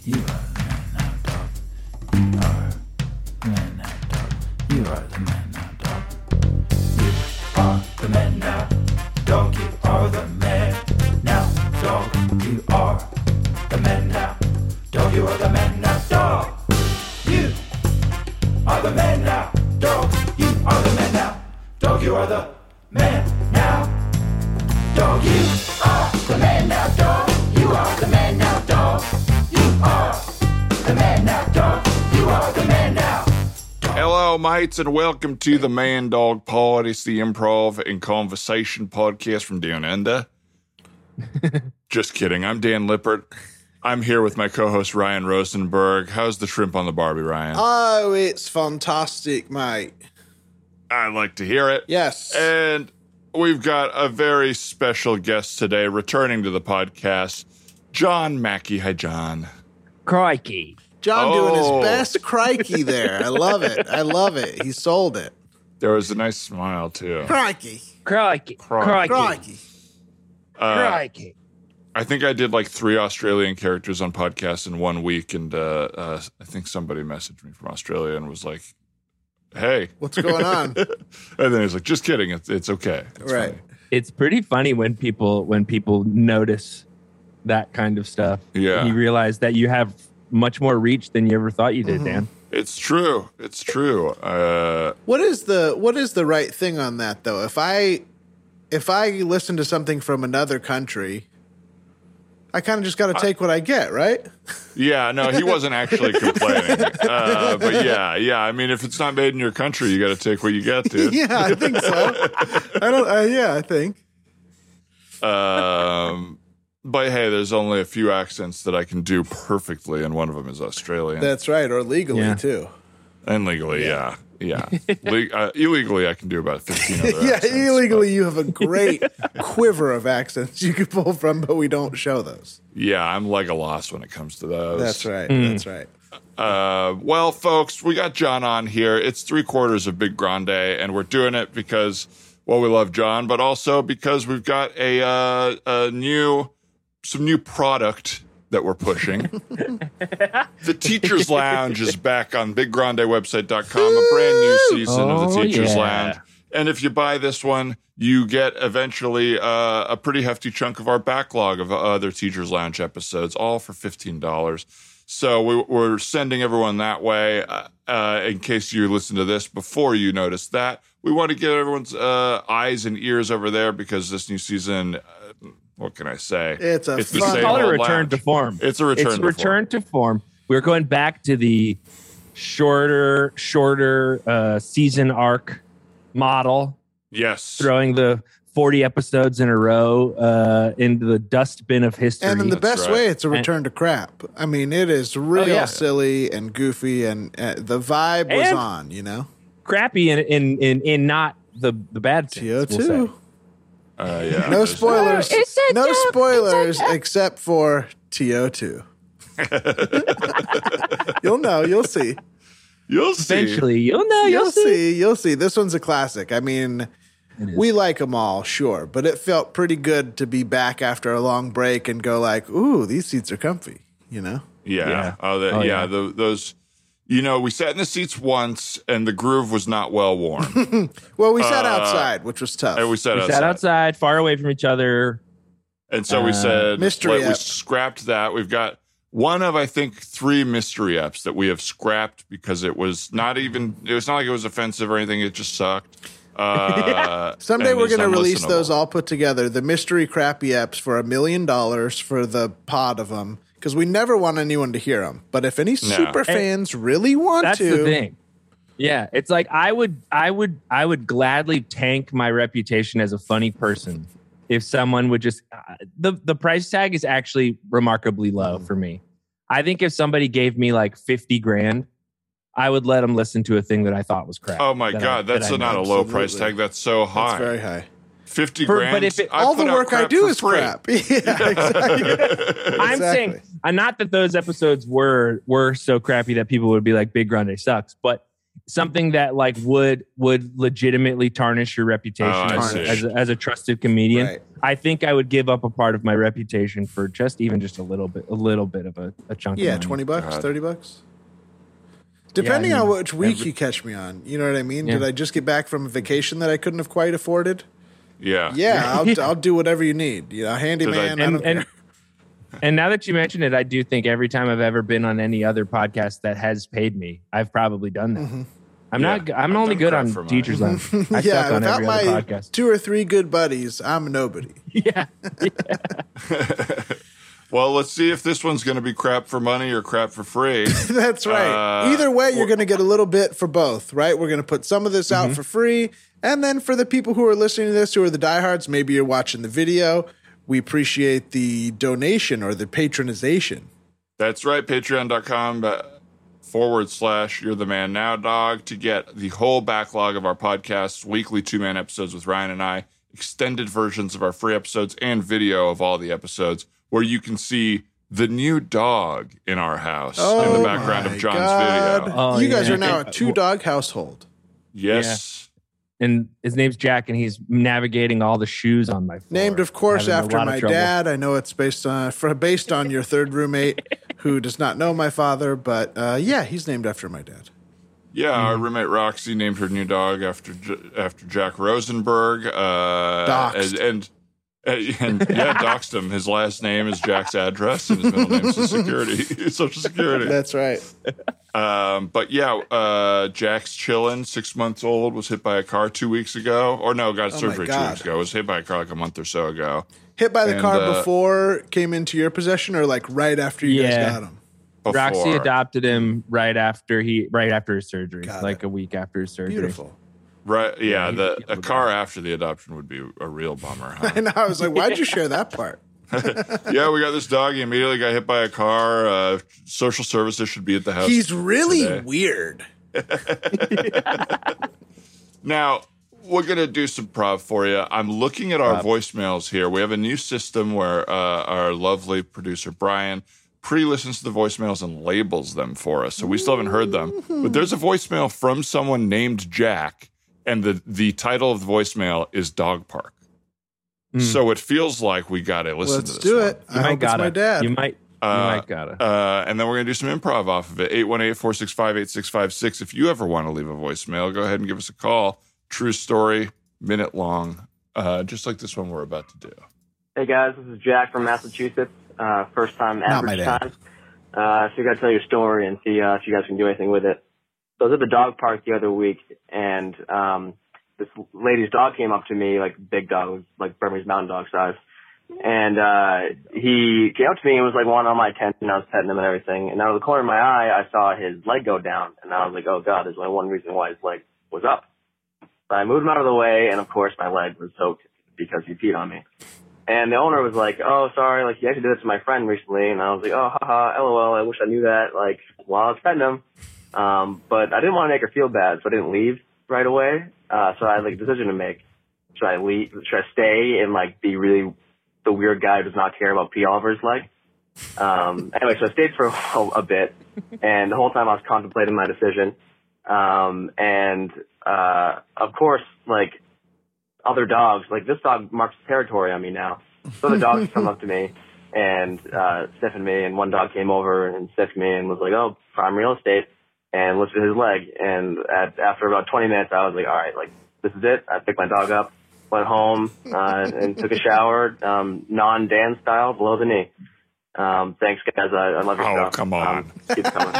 You are the man now, dog. You are the man now, dog. You are the man now, dog. You are the man now, dog. You are the man now, dog. You are the man now, dog. You are the man now, dog. You are the man now, dog. You are the man now, dog. You are the man now, dog. You are the man now, dog. You are the man now, dog. You are the man now, dog. You are the man now. Hello, mates, and welcome to the Man Dog Pod. It's the improv and conversation podcast from down under. Just kidding. I'm Dan Lippert. I'm here with my co-host Ryan Rosenberg. How's the shrimp on the Barbie, Ryan? Oh, it's fantastic, mate. I like to hear it. Yes. And we've got a very special guest today returning to the podcast, John Mackey. Hi, John. Crikey. John doing his best crikey there. I love it. I love it. He sold it. There was a nice smile, too. Crikey. Crikey. Crikey. Crikey. Crikey. I think I did like 3 Australian characters on podcasts in 1 week, and I think somebody messaged me from Australia and was like, hey. What's going on? And then he's like, just kidding. It's okay. It's right. funny. It's pretty funny when people notice that kind of stuff. Yeah. You realize that you have much more reach than you ever thought you did, Dan. It's true. It's true. What is the right thing on that though? If I listen to something from another country, I kind of just got to take what I get, right? Yeah, no, he wasn't actually complaining. But yeah. I mean, if it's not made in your country, you got to take what you get, dude. Yeah, I think so. I think. But hey, there's only a few accents that I can do perfectly, and one of them is Australian. That's right, or legally too. And legally, yeah. Illegally, I can do about 15 other accents. Yeah, illegally, you have a great quiver of accents you could pull from, but we don't show those. Yeah, I'm Legolas when it comes to those. That's right. That's right. Well, folks, we got John on here. It's 3/4 of Big Grande, and we're doing it because, well, we love John, but also because we've got some new product that we're pushing. The Teacher's Lounge is back on BigGrandeWebsite.com, a brand new season of the Teacher's Lounge. And if you buy this one, you get eventually a pretty hefty chunk of our backlog of other Teacher's Lounge episodes, all for $15. So we're sending everyone that way. In case you listen to this before you notice that, we want to get everyone's eyes and ears over there because this new season, what can I say? It's We call it a return to form. It's a return to form. We're going back to the shorter season arc model. Yes. Throwing the 40 episodes in a row into the dustbin of history. And in the best right. way, it's a return to crap. I mean, it is real silly and goofy, and the vibe was on, you know? Crappy in not the bad sense. TO2. We'll say. Yeah. No spoilers. No spoilers except for TO2. You'll know. You'll see. You'll see. Eventually, you'll know. You'll see. You'll see. This one's a classic. I mean, we like them all, sure, but it felt pretty good to be back after a long break and go like, "Ooh, these seats are comfy," you know? Yeah. Yeah. Those. You know, we sat in the seats once, and the groove was not well worn. Well, we sat outside, which was tough. And we sat outside, far away from each other. And so we said, mystery we app. scrapped that. We've got one of, I think, 3 mystery apps that we have scrapped because it was not like it was offensive or anything. It just sucked. Someday we're going to release those all put together, the mystery crappy apps for $1 million for the pod of them. Because we never want anyone to hear them. But if any super fans really want that's to. That's the thing. Yeah. It's like I would gladly tank my reputation as a funny person if someone would just the price tag is actually remarkably low for me. I think if somebody gave me like $50,000, I would let them listen to a thing that I thought was crap. Oh my God. That's not a low price tag. That's so high. That's very high. $50,000. But if all the work I do is crap. Yeah, exactly. I'm saying, not that those episodes were so crappy that people would be like, Big Grande sucks, but something that like would legitimately tarnish your reputation as a trusted comedian. Right. I think I would give up a part of my reputation for just a little bit of a chunk. Yeah, of money. $20, $30. Depending on which week you catch me on. You know what I mean? Yeah. Did I just get back from a vacation that I couldn't have quite afforded? Yeah. Yeah, I'll do whatever you need. You know, handyman. I don't care. And now that you mention it, I do think every time I've ever been on any other podcast that has paid me, I've probably done that. Mm-hmm. I'm only good on Teacher's Lounge. I suck on every other podcast. 2 or 3 good buddies, I'm a nobody. Yeah. Well, let's see if this one's going to be crap for money or crap for free. That's right. Either way, you're going to get a little bit for both, right? We're going to put some of this out for free. And then for the people who are listening to this, who are the diehards, maybe you're watching the video. We appreciate the donation or the patronization. That's right. Patreon.com/You're the Man Now Dog to get the whole backlog of our podcasts, weekly 2-man episodes with Ryan and I, extended versions of our free episodes, and video of all the episodes, where you can see the new dog in our house in the background of John's video. You guys are now a 2-dog household. Yes. Yeah. And his name's Jack, and he's navigating all the shoes on my floor. Named, of course, after my dad. I know it's based on your third roommate, who does not know my father, but he's named after my dad. Yeah, our roommate Roxy named her new dog after Jack Rosenberg. Doxed. And doxed him. His last name is Jack's address, and his middle name is Social Security. That's right. Jack's chilling. 6 months old. Was hit by a car 2 weeks ago, or no, got surgery 2 weeks ago. Was hit by a car like a month or so ago. Hit by the car before came into your possession, or like right after you guys got him. Before. Roxy adopted him right after his surgery, a week after his surgery. Beautiful. Right, yeah. A car after the adoption would be a real bummer. Huh? I know. I was like, why'd you share that part? Yeah, we got this dog. He immediately got hit by a car. Social services should be at the house. He's really weird. Now, we're going to do some prov for you. I'm looking at our voicemails here. We have a new system where our lovely producer, Brian, pre-listens to the voicemails and labels them for us. So we still haven't heard them. But there's a voicemail from someone named Jack, and the title of the voicemail is Dog Park. So it feels like we got to listen to this. Let's do it. I hope it's my dad. You might gotta. And then we're going to do some improv off of it. 818-465-8656. If you ever want to leave a voicemail, go ahead and give us a call. True story, minute long, just like this one we're about to do. Hey, guys. This is Jack from Massachusetts. First time, average time. So you got to tell your story and see if you guys can do anything with it. So I was at the dog park the other week, and this lady's dog came up to me, like big dog, like Burmese mountain dog size. And he came up to me and was like wanting all my attention. I was petting him and everything. And out of the corner of my eye, I saw his leg go down. And I was like, oh, God, there's only one reason why his leg was up. So I moved him out of the way, and, of course, my leg was soaked because he peed on me. And the owner was like, oh, sorry, like, you actually did this to my friend recently. And I was like, oh, haha, LOL, I wish I knew that, like, while I was petting him. But I didn't want to make her feel bad, so I didn't leave right away. So I had, like, a decision to make. Should I leave? Should I stay and, like, be really the weird guy who does not care about pee all over his leg? Anyway, so I stayed for a bit, and the whole time I was contemplating my decision. Of course, like, other dogs, like this dog marks territory on me now. So the dogs come up to me and sniffing me, and one dog came over and sniffed me and was like, oh, prime real estate, and lifted his leg. And after about 20 minutes, I was like, all right, like, this is it. I picked my dog up, went home, and took a shower, non-Dan style, below the knee. Thanks, guys. I love your stuff. Oh, come on. Keep coming.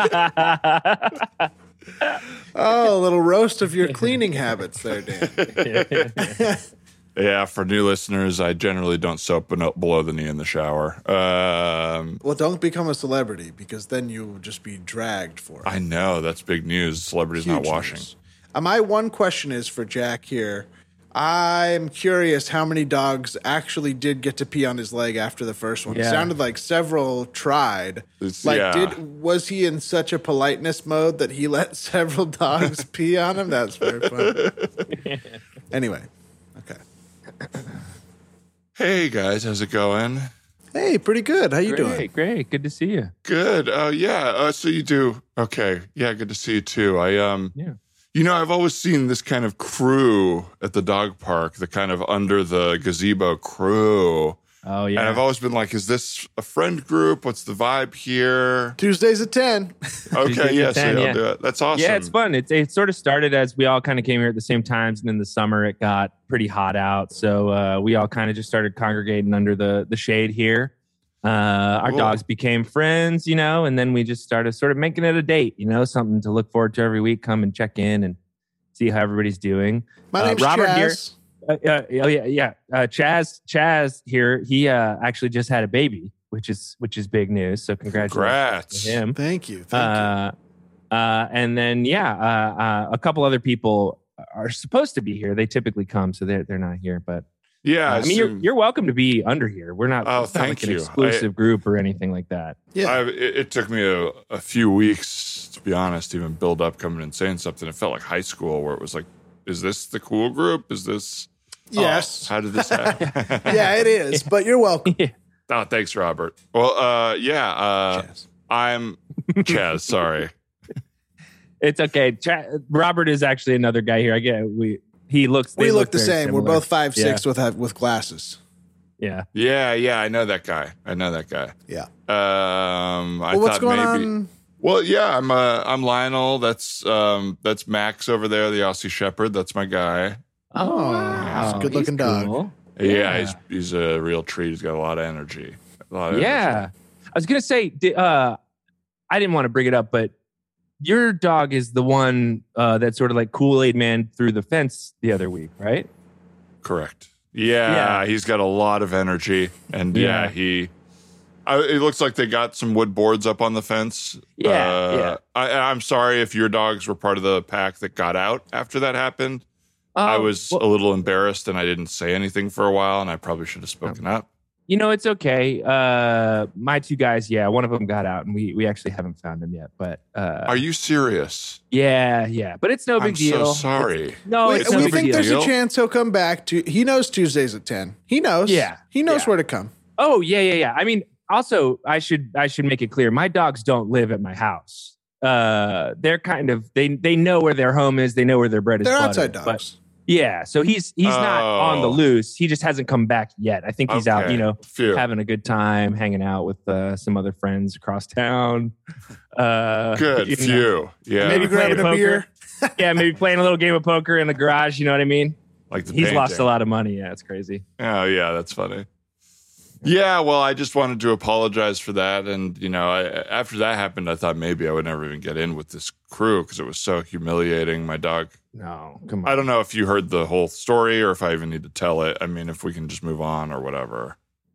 Oh, a little roast of your cleaning habits there, Dan. Yeah, for new listeners, I generally don't soap below the knee in the shower. Well, don't become a celebrity, because then you will just be dragged for it. I know, that's big news. Celebrities Huge not washing. News. My one question is for Jack here. I'm curious how many dogs actually did get to pee on his leg after the first one. Yeah. It sounded like several tried. Was he in such a politeness mode that he let several dogs pee on him? That's very fun. Anyway, okay. Hey guys, how's it going? Hey, pretty good. How you doing? Great. Good to see you. Good. So you do. Okay. Yeah, good to see you too. I've always seen this kind of crew at the dog park, the kind of under the gazebo crew. Oh, yeah. And I've always been like, is this a friend group? What's the vibe here? Tuesdays at 10. Okay, yeah, so I'll do it. That's awesome. Yeah, it's fun. It sort of started as we all kind of came here at the same times, and in the summer it got pretty hot out. So we all kind of just started congregating under the shade here. Our dogs became friends, and then we just started sort of making it a date, something to look forward to every week. Come and check in and see how everybody's doing. My name's Robert Chaz. here. Chaz here. He actually just had a baby, which is big news. So congratulations to him. Thank you. And then a couple other people are supposed to be here. They typically come, so they're not here. But yeah, I mean, you're welcome to be under here. We're not. Oh, it's not thank like an you. exclusive group or anything like that. Yeah, it took me a few weeks, to be honest, to even build up coming and saying something. It felt like high school, where it was like, is this the cool group? Is this? Yes. How did this happen? Yeah, it is. But you're welcome. Oh, thanks, Robert. Well, Chaz. I'm Chaz. Sorry. It's okay. Robert is actually another guy here. I get he looks. We look the very same. similar. We're both 5'6" with glasses. Yeah. Yeah. I know that guy. Yeah. What's going on? Well, yeah. I'm Lionel. That's Max over there, the Aussie Shepherd. That's my guy. Oh, wow. Good looking dog. Cool. Yeah, he's a real treat. He's got a lot of energy. I was gonna say, I didn't want to bring it up, but your dog is the one that sort of like Kool-Aid Man through the fence the other week, right? Correct. Yeah, he's got a lot of energy, and it looks like they got some wood boards up on the fence. I'm sorry if your dogs were part of the pack that got out after that happened. I was a little embarrassed, and I didn't say anything for a while, and I probably should have spoken up. It's okay. My two guys, one of them got out, and we actually haven't found him yet. But are you serious? Yeah. But it's no big deal. I'm so sorry. It's no we big think deal. there's a chance he'll come back. He knows Tuesdays at 10. He knows. Yeah. He knows where to come. Oh, yeah. I mean, also, I should make it clear. My dogs don't live at my house. They're kind of they know where their home is. They know where their bread is. They're buttered, outside dogs. But, yeah, so he's not on the loose. He just hasn't come back yet. I think he's out, having a good time, hanging out with some other friends across town. Good, few. Yeah, maybe grabbing a beer. Yeah, maybe playing a little game of poker in the garage. You know what I mean? Like he's lost a lot of money. Yeah, it's crazy. Oh yeah, that's funny. Yeah, well, I just wanted to apologize for that. And, after that happened, I thought maybe I would never even get in with this crew because it was so humiliating. My dog. No, come on. I don't know if you heard the whole story or if I even need to tell it. I mean, if we can just move on or whatever.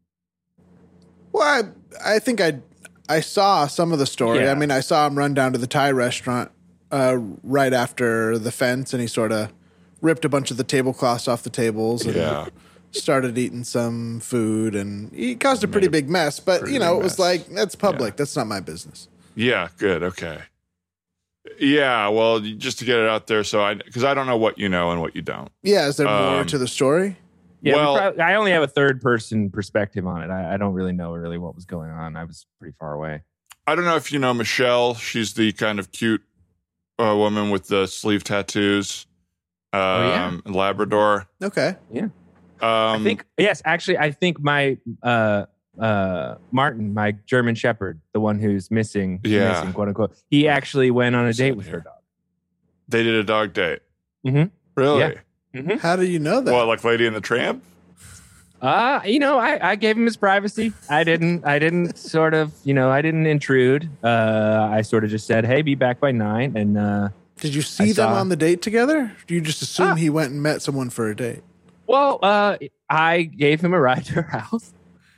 Well, I think I saw some of the story. Yeah. I mean, I saw him run down to the Thai restaurant right after the fence, and he sort of ripped a bunch of the tablecloths off the tables. And started eating some food, and he caused a pretty big mess. But, it was like, that's public. Yeah. That's not my business. Yeah, good. Okay. Yeah, well, just to get it out there, because I don't know what you know and what you don't. Yeah, is there more to the story? Yeah, I only have a third-person perspective on it. I don't really know what was going on. I was pretty far away. I don't know if you know Michelle. She's the kind of cute woman with the sleeve tattoos. Labrador. Okay. Yeah. I think my Martin, my German Shepherd, the one who's missing, quote unquote, he actually went on a date with her dog. They did a dog date. Mm-hmm. Really? Yeah. Mm-hmm. How do you know that? Well, like Lady and the Tramp? I gave him his privacy. I didn't sort of, I didn't intrude. I sort of just said, hey, be back by 9. And did you see them on the date together? Do you just assume he went and met someone for a date? Well, I gave him a ride to her house,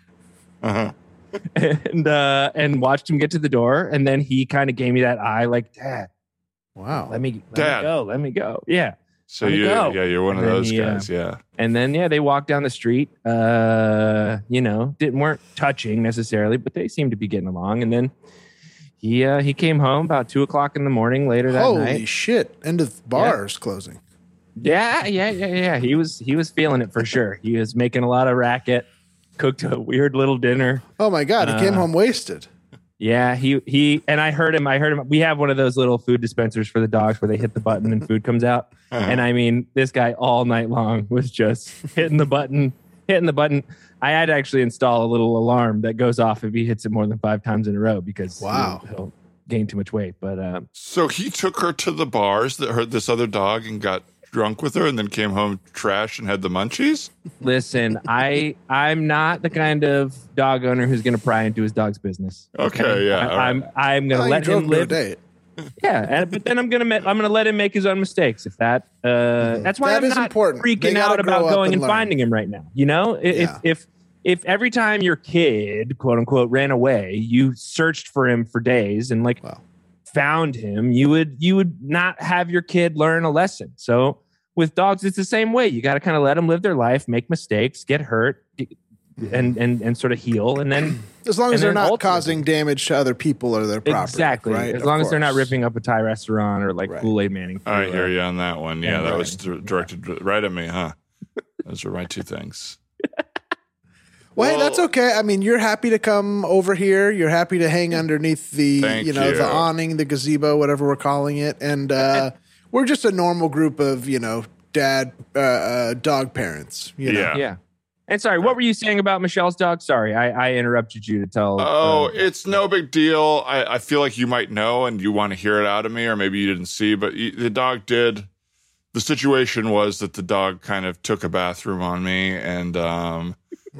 and watched him get to the door, and then he kind of gave me that eye, like, Dad. Wow, let me go. Yeah. So you're one of those guys, yeah. And then they walked down the street. Weren't touching necessarily, but they seemed to be getting along. And then he came home about 2:00 in the morning later that night. Holy shit! End of bars closing. Yeah. He was feeling it for sure. He was making a lot of racket. cooked a weird little dinner. Oh my God, he came home wasted. Yeah, he and I heard him. We have one of those little food dispensers for the dogs where they hit the button and food comes out. And I mean, this guy all night long was just hitting the button. I had to actually install a little alarm that goes off if he hits it more than 5 times in a row because he'll gain too much weight. But so he took her to the bars that heard this other dog and got drunk with her and then came home trashed and had the munchies? Listen, I'm not the kind of dog owner who's going to pry into his dog's business. Okay, yeah. I'm going to let him live. Date. Yeah, but then I'm gonna let him make his own mistakes. If that's why I'm not freaking out about going and finding him right now. You know, if every time your kid, quote unquote, ran away, you searched for him for days and found him, you would not have your kid learn a lesson. So with dogs, it's the same way. You got to kind of let them live their life, make mistakes, get hurt, and sort of heal, and then as long as they're not causing damage to other people or their property. Exactly. Right? As long as they're not ripping up a Thai restaurant or Kool-Aid Manning. I hear you on that one. Yeah, that was directed right at me, huh? Those are my 2 things. Well, hey, that's okay. I mean, you're happy to come over here. You're happy to hang underneath the, the awning, the gazebo, whatever we're calling it. And we're just a normal group of, dog parents. You know? Yeah. And sorry, what were you saying about Michelle's dog? Sorry, I interrupted you to tell. Oh, it's no big deal. I feel like you might know and you want to hear it out of me, or maybe you didn't see, but the dog did. The situation was that the dog kind of took a bathroom on me, and I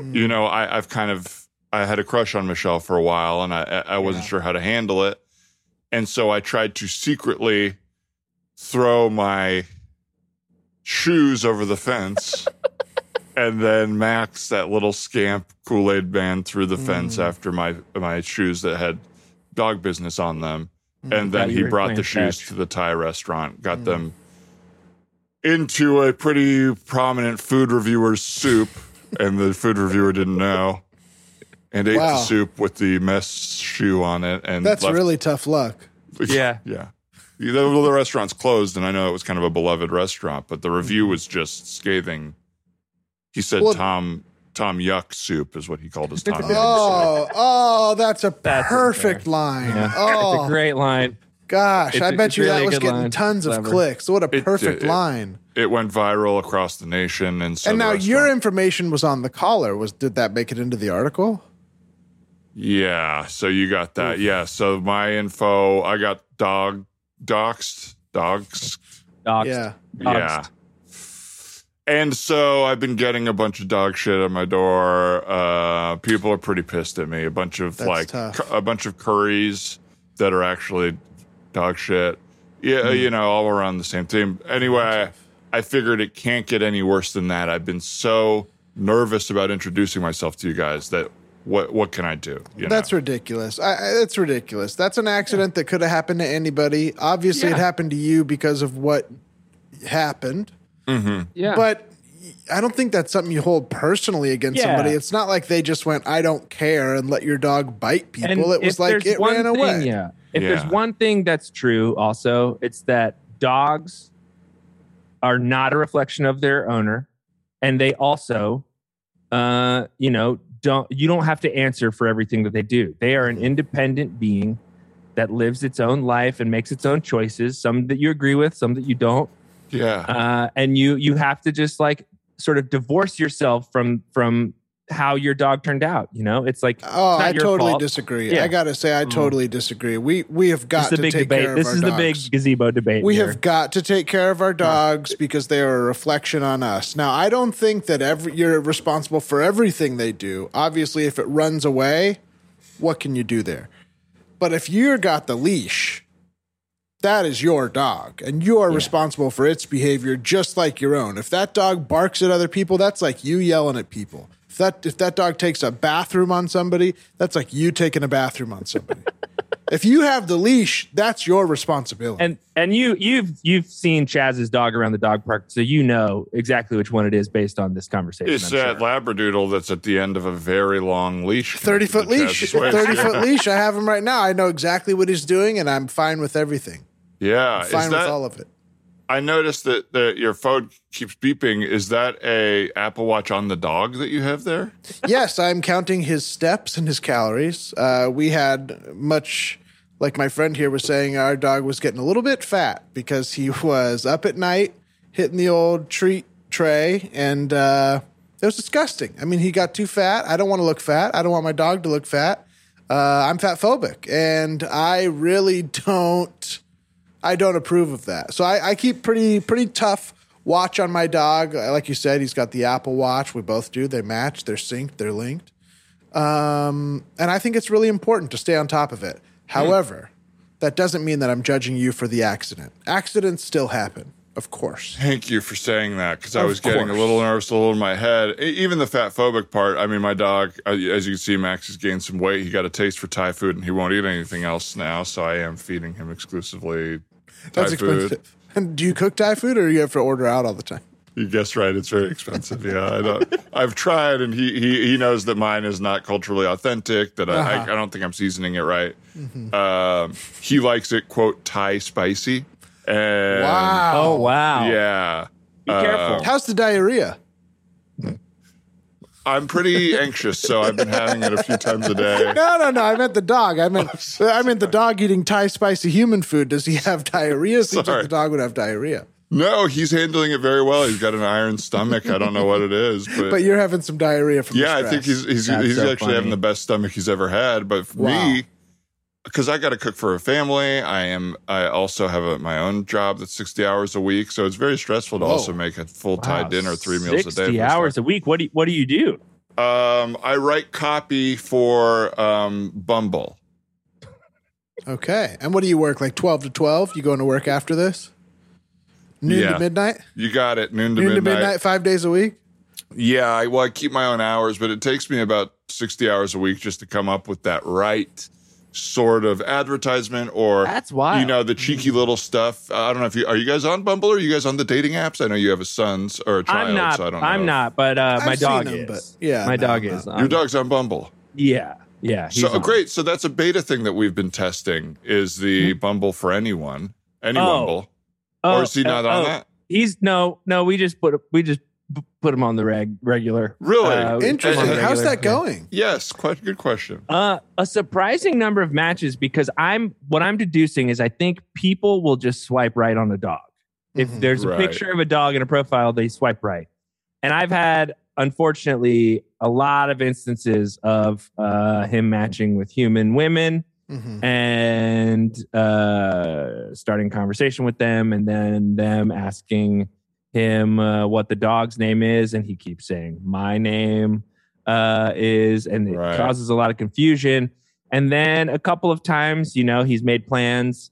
had a crush on Michelle for a while, and I wasn't sure how to handle it, and so I tried to secretly throw my shoes over the fence. And then Max, that little scamp Kool-Aid man, through the fence after my shoes that had dog business on them. And then he brought the shoes to the Thai restaurant, got them into a pretty prominent food reviewer's soup, and the food reviewer didn't know, and ate the soup with the mess shoe on it. And that's really tough luck. Yeah. Yeah. The restaurant's closed, and I know it was kind of a beloved restaurant, but the review was just scathing. He said Tom Yuck soup is what he called his Tom Yuck soup. Oh, that's a perfect line. Yeah. Oh, it's a great line. Gosh, I bet you that was getting tons of clicks. What a perfect line. It went viral across the nation. And now your information was on the collar. Did that make it into the article? Yeah, so you got that. Oof. Yeah, so my info, I got doxed. Yeah. Yeah. And so I've been getting a bunch of dog shit at my door. People are pretty pissed at me. A bunch of curries that are actually dog shit. Yeah, all around the same theme. Anyway, I figured it can't get any worse than that. I've been so nervous about introducing myself to you guys that what can I do? That's ridiculous. That's ridiculous. That's an accident that could have happened to anybody. Obviously, it happened to you because of what happened. Mm-hmm. Yeah. But I don't think that's something you hold personally against somebody. It's not like they just went, I don't care, and let your dog bite people. And it was like it ran away. If there's one thing that's true also, it's that dogs are not a reflection of their owner. And they also, you don't have to answer for everything that they do. They are an independent being that lives its own life and makes its own choices, some that you agree with, some that you don't. Yeah. And you have to just sort of divorce yourself from how your dog turned out. It's like, I totally disagree. Yeah. I got to say, I totally disagree. We have got to take care of our dogs. This is the big gazebo debate. We have got to take care of our dogs because they are a reflection on us. Now, I don't think that you're responsible for everything they do. Obviously, if it runs away, what can you do there? But if you've got the leash, that is your dog, and you are responsible for its behavior just like your own. If that dog barks at other people, that's like you yelling at people. If that dog takes a bathroom on somebody, that's like you taking a bathroom on somebody. If you have the leash, that's your responsibility. And you've seen Chaz's dog around the dog park, so you know exactly which one it is based on this conversation. It's that Labradoodle that's at the end of a very long leash. 30-foot leash. 30-foot leash. I have him right now. I know exactly what he's doing, and I'm fine with everything. Yeah. I'm fine with all of it. I noticed that your phone keeps beeping. Is that a Apple Watch on the dog that you have there? Yes, I'm counting his steps and his calories. We had much, like my friend here was saying, our dog was getting a little bit fat because he was up at night hitting the old treat tray, and it was disgusting. I mean, he got too fat. I don't want to look fat. I don't want my dog to look fat. I'm fat phobic, and I really don't approve of that. So I keep pretty tough watch on my dog. Like you said, he's got the Apple Watch. We both do. They match. They're synced. They're linked. And I think it's really important to stay on top of it. However, that doesn't mean that I'm judging you for the accident. Accidents still happen, of course. Thank you for saying that, because I was getting a little nervous, a little in my head. Even the fat phobic part. I mean, my dog, as you can see, Max has gained some weight. He got a taste for Thai food, and he won't eat anything else now. So I am feeding him exclusively Thai food. Expensive. And do you cook Thai food, or do you have to order out all the time? You guessed right. It's very expensive. Yeah, I've tried, and he knows that mine is not culturally authentic. That I don't think I'm seasoning it right. Mm-hmm. He likes it, quote, Thai spicy. And, wow! Oh wow! Yeah. Be careful. How's the diarrhea? I'm pretty anxious, so I've been having it a few times a day. No. I meant the dog. I meant the dog eating Thai spicy human food. Does he have diarrhea? Seems like the dog would have diarrhea. No, he's handling it very well. He's got an iron stomach. I don't know what it is, but you're having some diarrhea from the stress. I think he's so actually having the best stomach he's ever had. But for me, because I got to cook for a family, I also have my own job that's 60 hours a week, so it's very stressful to also make a full Thai dinner 3 meals a day. 60 hours a week. What do you do? I write copy for Bumble. Okay, and what do you work, like 12 to 12? You going to work after this? Noon to midnight? You got it. Noon to midnight, 5 days a week? Yeah, I keep my own hours, but it takes me about 60 hours a week just to come up with that right sort of advertisement, or that's wild. The cheeky little stuff. I don't know are you guys on Bumble, or are you guys on the dating apps? I know you have a son or a child. I'm not, so I don't know. I'm not, but my dog is. But my dog is. Your dog's on Bumble. Yeah. So great. So that's a beta thing that we've been testing, is the Bumble for anyone, Bumble. Or is he not on that? He's no. We just put him on the regular. Really? Interesting. How's that going? Yes, quite a good question. A surprising number of matches, because what I'm deducing is I think people will just swipe right on a dog. If there's a picture of a dog in a profile, they swipe right. And I've had, unfortunately, a lot of instances of him matching with human women. Mm-hmm. And starting conversation with them, and then them asking him what the dog's name is, and he keeps saying my name is, and it causes a lot of confusion. And then a couple of times, he's made plans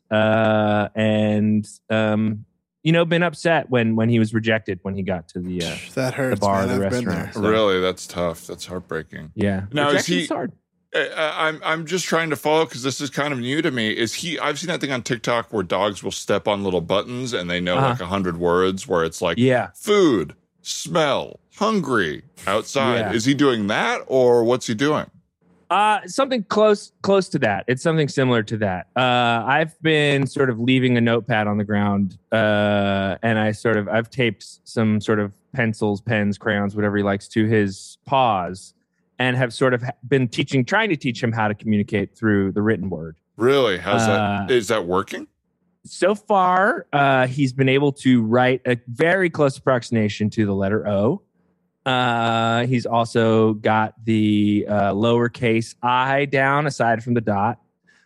and been upset when he was rejected when he got to the that hurts, the bar man. or the I've restaurant. So. Really, that's tough. That's heartbreaking. Yeah. Now is hard. I'm just trying to follow, because this is kind of new to me. I've seen that thing on TikTok where dogs will step on little buttons and they know like 100 words, where it's like food, smell, hungry, outside. Yeah. Is he doing that, or what's he doing? Something close to that. It's something similar to that. I've been sort of leaving a notepad on the ground, and I've taped some sort of pencils, pens, crayons, whatever he likes, to his paws, and have sort of been trying to teach him how to communicate through the written word. Really? How's that? Is that working? So far, he's been able to write a very close approximation to the letter O. He's also got the lowercase I down, aside from the dot.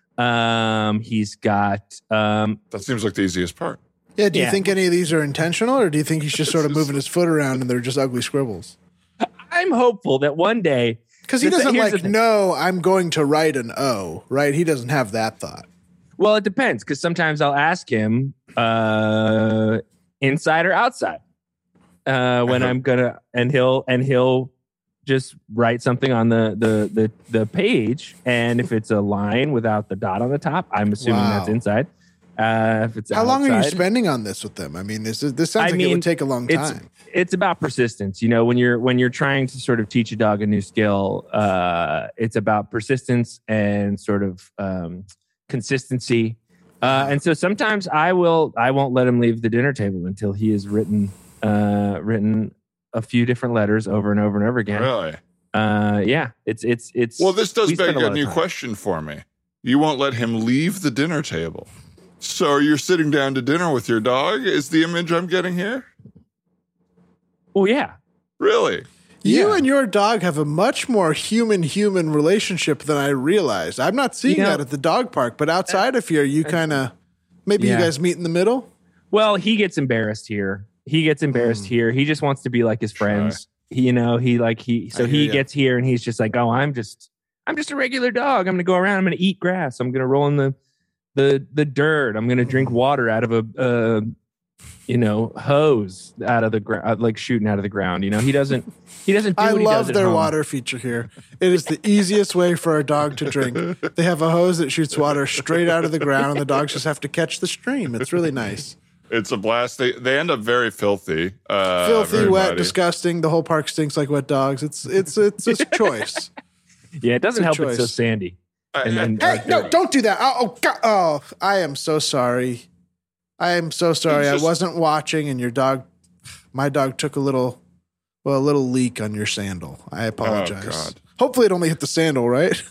He's got... that seems like the easiest part. Yeah, do you think any of these are intentional, or do you think he's just sort of moving his foot around and they're just ugly scribbles? I'm hopeful that one day... Because he doesn't no, I'm going to write an O, right? He doesn't have that thought. Well, it depends, because sometimes I'll ask him inside or outside when I'm gonna, and he'll just write something on the page, and if it's a line without the dot on the top, I'm assuming that's inside. If it's how long are you spending on this with them? I mean, this sounds like it would take a long time. It's about persistence. When you're trying to sort of teach a dog a new skill, it's about persistence and sort of consistency. And so sometimes I won't let him leave the dinner table until he has written a few different letters over and over and over again. Really? Yeah. It's. Well, this does beg a new question for me. You won't let him leave the dinner table. So you're sitting down to dinner with your dog? Is the image I'm getting here? Well, yeah. Really? You and your dog have a much more human relationship than I realized. I'm not seeing that at the dog park, but outside of here, you kind of, maybe you guys meet in the middle? Well, he gets embarrassed here. He here. He just wants to be like his friends. He gets here and he's just like, oh, I'm just a regular dog. I'm going to go around. I'm going to eat grass. I'm going to roll in the dirt. I'm going to drink water out of a hose out of the ground, like shooting out of the ground. He doesn't do what he does I love at their home. water feature here. It is the easiest way for a dog to drink. They have a hose that shoots water straight out of the ground, and the dogs just have to catch the stream. It's really nice. It's a blast. They end up very filthy. Filthy, wet, disgusting. The whole park stinks like wet dogs. It's a choice. Yeah, it doesn't help it's so sandy. Hey, no, don't do that. Oh, God. Oh, I am so sorry. I am so sorry. I wasn't watching, and my dog took a little leak on your sandal. I apologize. Oh, God. Hopefully it only hit the sandal, right?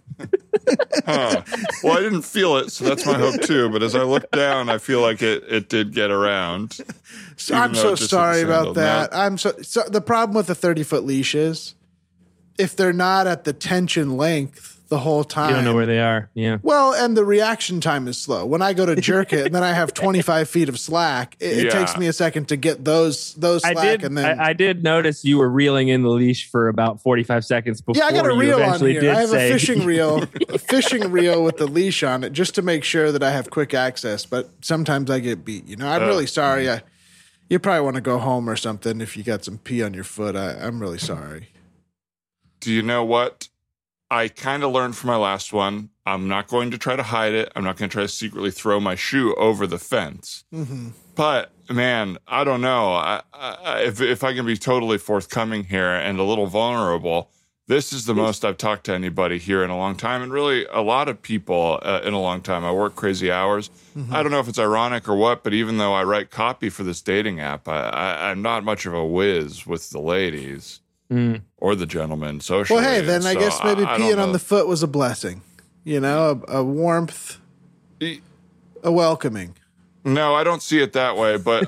Well, I didn't feel it, so that's my hope too. But as I look down, I feel like it did get around. I'm so sorry about that. I'm so the problem with the 30-foot leash is if they're not at the tension length the whole time. You don't know where they are. Yeah. Well, and the reaction time is slow. When I go to jerk it and then I have 25 feet of slack, it takes me a second to get those slack. I did notice you were reeling in the leash for about 45 seconds before. Yeah, I got a reel on here. I have a fishing reel with the leash on it just to make sure that I have quick access. But sometimes I get beat. I'm really sorry. You probably want to go home or something if you got some pee on your foot. I'm really sorry. Do you know what? I kind of learned from my last one. I'm not going to try to hide it. I'm not going to try to secretly throw my shoe over the fence. Mm-hmm. But, man, I don't know. If I can be totally forthcoming here and a little vulnerable, this is the most I've talked to anybody here in a long time, and really a lot of people in a long time. I work crazy hours. Mm-hmm. I don't know if it's ironic or what, but even though I write copy for this dating app, I'm not much of a whiz with the ladies. Or the gentleman socially. Well, hey, then I guess maybe peeing on the foot was a blessing. A warmth, a welcoming. No, I don't see it that way, but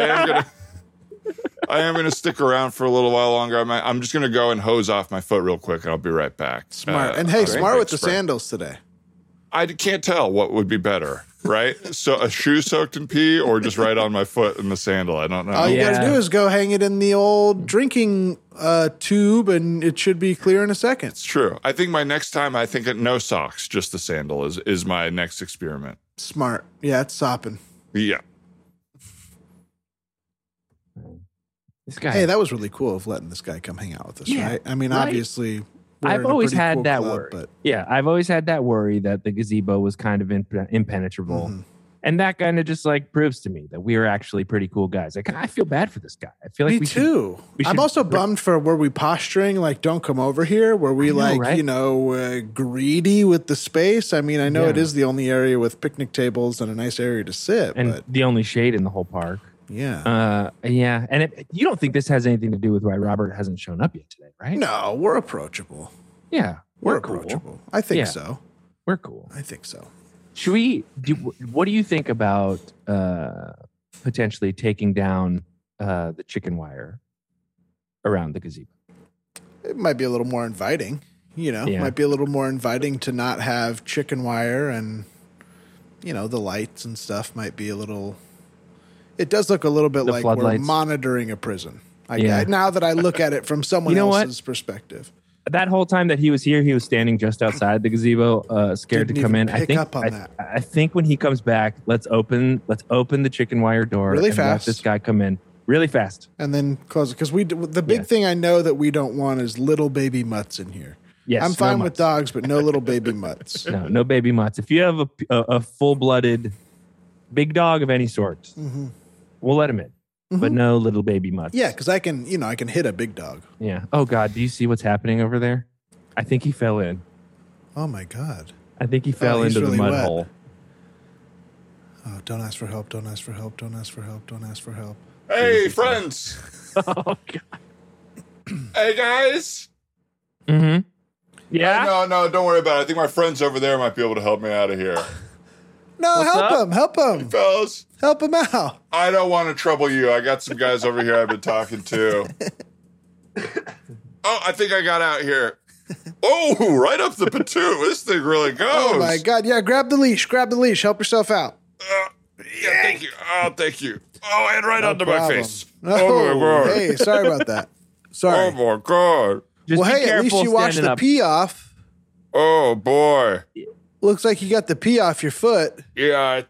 I am gonna stick around for a little while longer. I'm just gonna go and hose off my foot real quick, and I'll be right back. Smart. And hey, smart with the sandals today. I can't tell what would be better, right? So a shoe soaked in pee or just right on my foot in the sandal. I don't know. All you got to do is go hang it in the old drinking tube, and it should be clear in a second. It's true. I think my next time, no socks, just the sandal is my next experiment. Smart. Yeah, it's sopping. Yeah. This guy. Hey, that was really cool of letting this guy come hang out with us, right? I mean, obviously... I've always had that worry. Yeah, I've always had that worry that the gazebo was kind of impenetrable. Mm-hmm. And that kind of just proves to me that we are actually pretty cool guys. I feel bad for this guy. I feel like me too. I'm also bummed for were we posturing don't come over here? Were we greedy with the space? I mean, I know it is the only area with picnic tables and a nice area to sit. And the only shade in the whole park. Yeah. And you don't think this has anything to do with why Robert hasn't shown up yet today, right? No, we're approachable. Yeah. We're approachable. Cool. I think so. We're cool. I think so. Should we what do you think about potentially taking down the chicken wire around the gazebo? It might be a little more inviting, might be a little more inviting to not have chicken wire, and the lights and stuff might be a little. It does look a little bit like we're monitoring a prison. Now that I look at it from someone else's perspective. That whole time that he was here, he was standing just outside the gazebo, scared to come in. I think when he comes back, let's open the chicken wire door really fast. Let this guy come in really fast, and then close it because the big thing I know that we don't want is little baby mutts in here. Yes, I'm fine with dogs, but no little baby mutts. No baby mutts. If you have a full-blooded big dog of any sort, mm-hmm. we'll let him in. Mm-hmm. But no little baby mutts. Yeah, because I can hit a big dog. Yeah. Oh, God. Do you see what's happening over there? I think he fell in. Oh, my God. I think he fell into the mud hole. Don't ask for help. Don't ask for help. Don't ask for help. Don't ask for help. Hey, friends. Oh, God. Hey, guys. Mm-hmm. Yeah? No, don't worry about it. I think my friends over there might be able to help me out of here. No, help him. Hey, fellas. Help him out. I don't want to trouble you. I got some guys over here I've been talking to. Oh, I think I got out here. Oh, right up the patoo. This thing really goes. Oh, my God. Yeah, grab the leash. Help yourself out. Yeah, thank you. Oh, thank you. Oh, and right onto my face. Oh, my God. Hey, sorry about that. Sorry. Oh, my God. Just well, hey, at least you washed the pee off. Oh, boy. Looks like you got the pee off your foot. Yeah.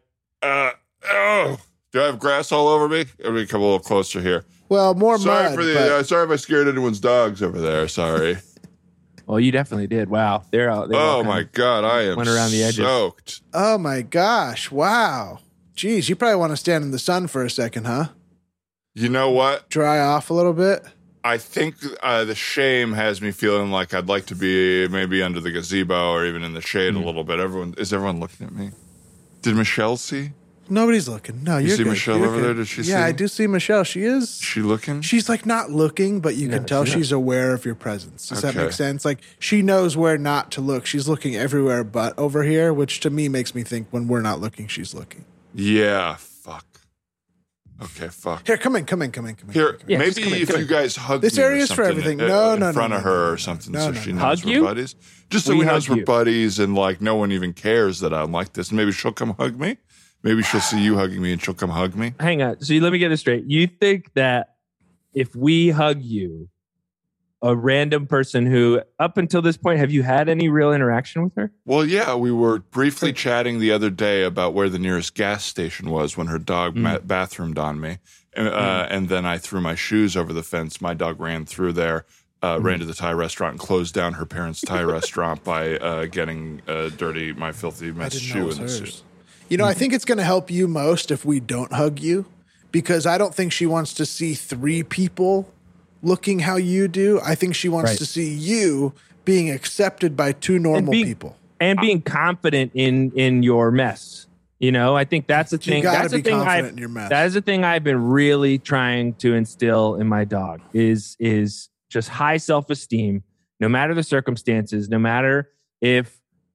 Oh. Do I have grass all over me? Let me come a little closer here. Well, more sorry mud. Sorry if I scared anyone's dogs over there. Sorry. Well, you definitely did. Wow. They're out. Oh, my God. I am went around the edges. soaked. Oh, my gosh. Wow. Geez, you probably want to stand in the sun for a second, huh? You know what? Dry off a little bit. I think the shame has me feeling like I'd like to be maybe under the gazebo or even in the shade a little bit. Is everyone looking at me? Did Michelle see? Nobody's looking. No, you you're see good. Michelle over there? Did she see? Yeah, I do see Michelle. She is. Is she looking? She's like not looking, but you can tell she's aware of your presence. Does that make sense? Like she knows where not to look. She's looking everywhere but over here, which to me makes me think when we're not looking, she's looking. Yeah, fuck. Okay, fuck. Here, come in. Here, Yeah, maybe if you guys hug this me area is for everything. in front of her or something, so she knows we're buddies. Just so we knows we're buddies and like no one even cares that I'm like this. Maybe she'll come hug me. Maybe she'll see you hugging me and she'll come hug me. Hang on. So let me get this straight. You think that if we hug you, a random person who, up until this point, have you had any real interaction with her? Well, yeah, we were briefly chatting the other day about where the nearest gas station was when her dog bathroomed on me. And then I threw my shoes over the fence. My dog ran through there, ran to the Thai restaurant and closed down her parents' Thai restaurant by getting my filthy mess shoe in the suit. You know, I think it's going to help you most if we don't hug you because I don't think she wants to see three people looking how you do. I think she wants to see you being accepted by two normal people. And being confident in your mess. You know, I think that's the thing. That's the thing. That is the thing I've been really trying to instill in my dog is just high self-esteem, no matter the circumstances, no matter if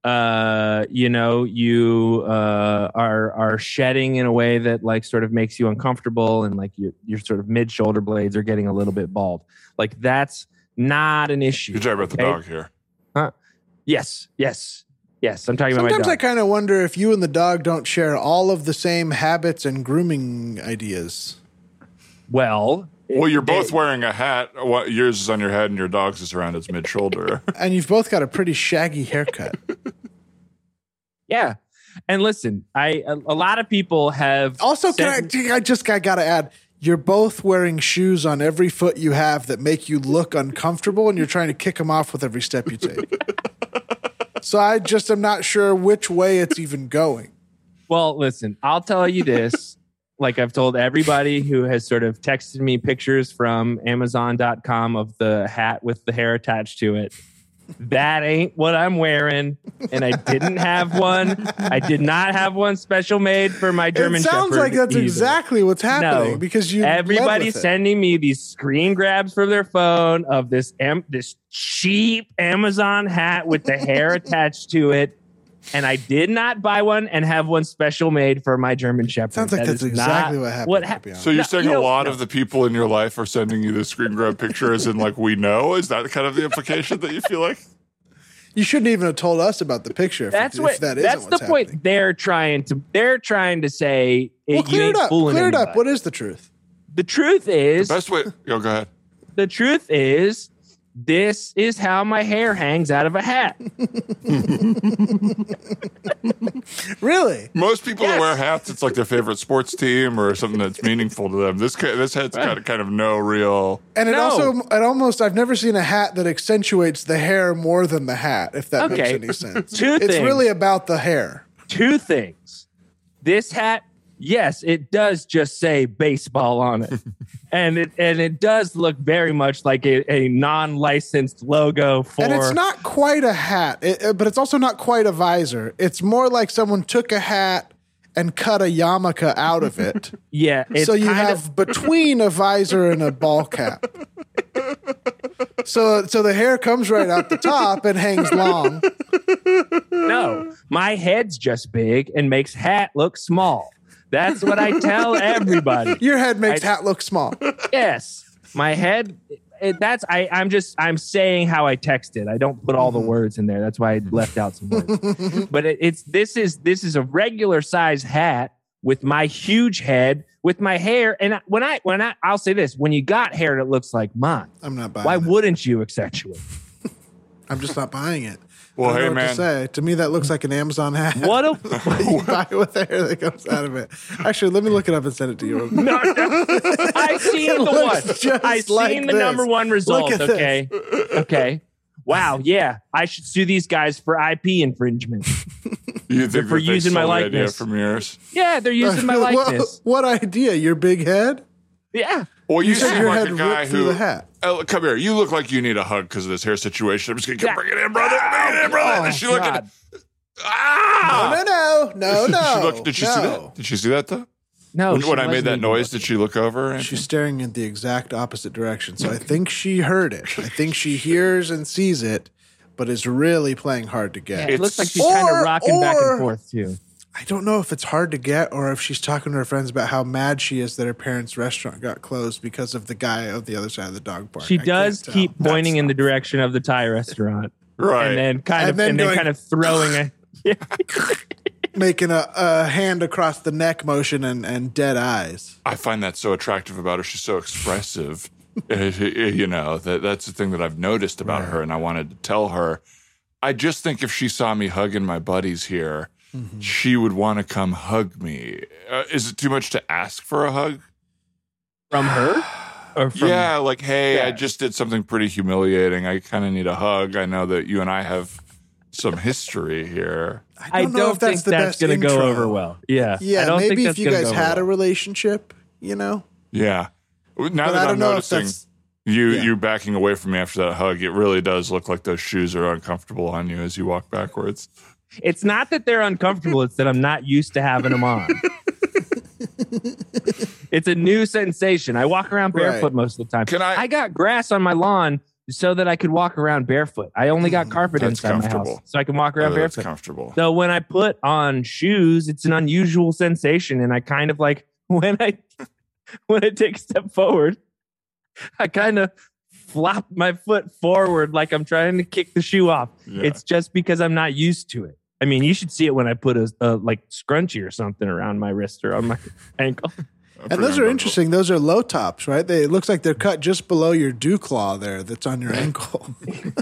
you are shedding in a way that like sort of makes you uncomfortable and like your sort of mid shoulder blades are getting a little bit bald. Like that's not an issue. You're talking about the dog here. Huh? Yes. I'm talking about my dog. Sometimes I kind of wonder if you and the dog don't share all of the same habits and grooming ideas. Well, you're both wearing a hat. Yours is on your head and your dog's is around its mid-shoulder. And you've both got a pretty shaggy haircut. Yeah. And listen, a lot of people have... Also, I got to add, you're both wearing shoes on every foot you have that make you look uncomfortable and you're trying to kick them off with every step you take. So I just am not sure which way it's even going. Well, listen, I'll tell you this. Like I've told everybody who has sort of texted me pictures from Amazon.com of the hat with the hair attached to it. That ain't what I'm wearing. And I didn't have one. I did not have one special made for my German Shepherd. It sounds like that's either. Exactly what's happening because everybody's sending me these screen grabs from their phone of this cheap Amazon hat with the hair attached to it. And I did not buy one and have one special made for my German Shepherd. Sounds like that's exactly what happened. So you're saying a lot of the people in your life are sending you this screen grab picture as in like we know? Is that kind of the implication that you feel like? You shouldn't even have told us about the picture. That's the point. They're trying to say. Clear it up. Clear it up. What is the truth? The truth is the best way. Go ahead. The truth is. This is how my hair hangs out of a hat. Really? Most people that wear hats, it's like their favorite sports team or something that's meaningful to them. This hat's got kind of no real... And I've never seen a hat that accentuates the hair more than the hat, if that makes any sense. It's really about the hair. Two things. This hat, yes, it does just say baseball on it. And it does look very much like a non-licensed logo for... And it's not quite a hat, but it's also not quite a visor. It's more like someone took a hat and cut a yarmulke out of it. Yeah. So you have between a visor and a ball cap. So the hair comes right out the top and hangs long. No, my head's just big and makes hat look small. That's what I tell everybody. Your head makes hat look small. Yes, my head. I'm saying how I texted. I don't put all the words in there. That's why I left out some words. But this is a regular size hat with my huge head, with my hair. And I'll say this: when you got hair that looks like mine, I'm not buying. Why wouldn't you accentuate? I'm just not buying it. Well, I don't hey, know what man. to say. To me, that looks like an Amazon hat. What you buy it with the hair that comes out of it. Actually, let me look it up and send it to you. No. I seen the one. I seen the number one result. Okay. Okay. Wow. Yeah. I should sue these guys for IP infringement. You think for using my likeness from yours? Yeah, they're using my likeness. What idea? Your big head? Yeah. Well, you said seem your like head a guy ripped through the hat. Come here. You look like you need a hug because of this hair situation. I'm just going to bring it in, brother. Bring it in, brother. Is she looking? No. Did she see that? Did she see that, though? No. When I made that noise, did she look over? She's staring in the exact opposite direction. So I think she heard it. I think she hears and sees it, but is really playing hard to get. Yeah, it looks like she's kind of rocking back and forth, too. I don't know if it's hard to get or if she's talking to her friends about how mad she is that her parents' restaurant got closed because of the guy on the other side of the dog park. She does keep pointing in the direction of the Thai restaurant. Right. And then kind of throwing making a hand across the neck motion and dead eyes. I find that so attractive about her. She's so expressive. You know, that's the thing that I've noticed about her, and I wanted to tell her. I just think if she saw me hugging my buddies here, she would want to come hug me. Is it too much to ask for a hug? From her? Or from, yeah, like, hey, I just did something pretty humiliating. I kind of need a hug. I know that you and I have some history here. I don't know if think that's going to go over well. Yeah. Yeah, I don't maybe think if you guys had a relationship, you know? Yeah. Now that I'm noticing you backing away from me after that hug, it really does look like those shoes are uncomfortable on you as you walk backwards. It's not that they're uncomfortable. It's that I'm not used to having them on. It's a new sensation. I walk around barefoot most of the time. I got grass on my lawn so that I could walk around barefoot. I only got carpet inside my house, so I can walk around barefoot. That's comfortable. So when I put on shoes, it's an unusual sensation, and I kind of like when I take a step forward, I kind of flop my foot forward like I'm trying to kick the shoe off. Yeah. It's just because I'm not used to it. I mean, you should see it when I put a like scrunchie or something around my wrist or on my ankle. And those are interesting. Those are low tops, right? It looks like they're cut just below your dew claw there that's on your ankle.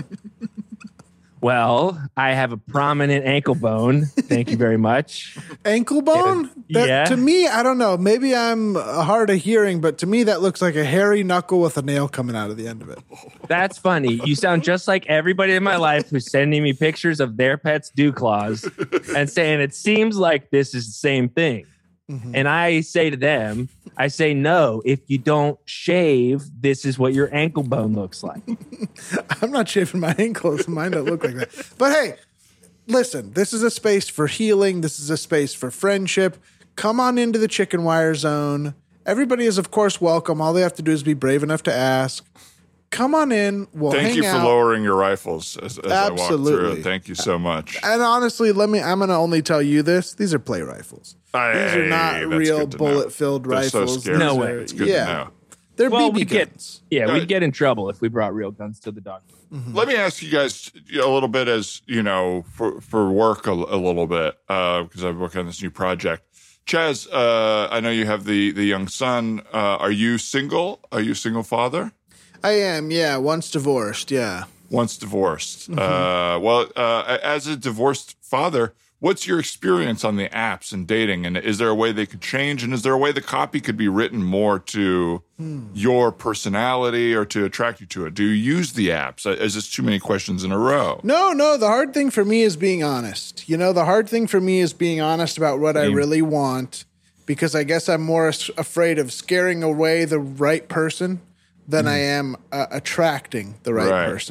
Well, I have a prominent ankle bone. Thank you very much. Ankle bone? Yeah. To me, I don't know. Maybe I'm hard of hearing, but to me, that looks like a hairy knuckle with a nail coming out of the end of it. That's funny. You sound just like everybody in my life who's sending me pictures of their pets' dew claws and saying it seems like this is the same thing. Mm-hmm. And I say to them, no, if you don't shave, this is what your ankle bone looks like. I'm not shaving my ankles. Mine don't look like that. But hey, listen, this is a space for healing. This is a space for friendship. Come on into the chicken wire zone. Everybody is, of course, welcome. All they have to do is be brave enough to ask. Come on in. We'll Thank you for lowering your rifles as I walk through. Thank you so much. And honestly, I'm going to only tell you this. These are play rifles. These are not real bullet-filled rifles. So no way. It's good to know. They're BB guns. We'd get in trouble if we brought real guns to the doctor. Mm-hmm. Let me ask you guys a little bit as, you know, for work a little bit, because I work on this new project. Chaz, I know you have the young son. Are you single? Are you a single father? I am, yeah. Once divorced, yeah. Once divorced. Mm-hmm. As a divorced father, what's your experience on the apps and dating? And is there a way they could change? And is there a way the copy could be written more to your personality or to attract you to it? Do you use the apps? Is this too many questions in a row? No. The hard thing for me is being honest. You know, the hard thing for me is being honest about what I really want, because I guess I'm more afraid of scaring away the right person than I am attracting the right person.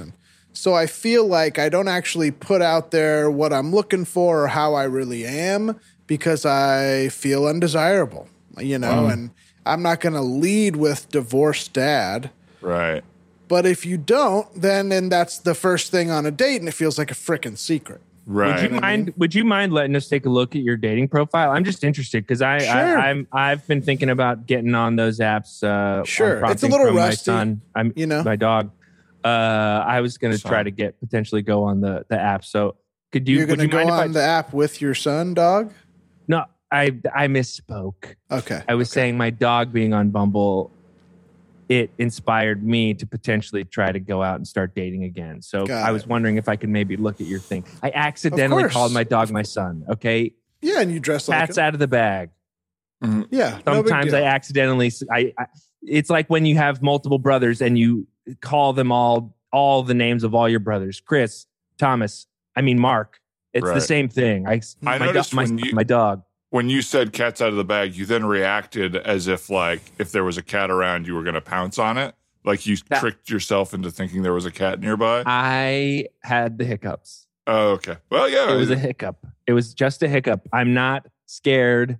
So I feel like I don't actually put out there what I'm looking for or how I really am because I feel undesirable, and I'm not going to lead with divorced dad. Right. But if you don't, then that's the first thing on a date and it feels like a freaking secret. Right. Would you mind letting us take a look at your dating profile? I'm just interested because I've been thinking about getting on those apps. Sure. It's a little rusty. My dog. I was going to try to potentially go on the app. So You're going to go on the app with your son, dog? No, I misspoke. Okay. I was saying my dog being on Bumble, it inspired me to potentially try to go out and start dating again. So I was wondering if I could maybe look at your thing. I accidentally called my dog my son. Okay. Yeah, and you dress like Cat's out of the bag. Mm-hmm. Yeah. Sometimes I accidentally. It's like when you have multiple brothers and you call them all the names of all your brothers. Chris, Thomas. Mark. It's the same thing. I noticed my dog. When you said cat's out of the bag, you then reacted as if if there was a cat around, you were going to pounce on it. Like you tricked yourself into thinking there was a cat nearby. I had the hiccups. Oh, okay. Well, yeah. It was a hiccup. It was just a hiccup. I'm not scared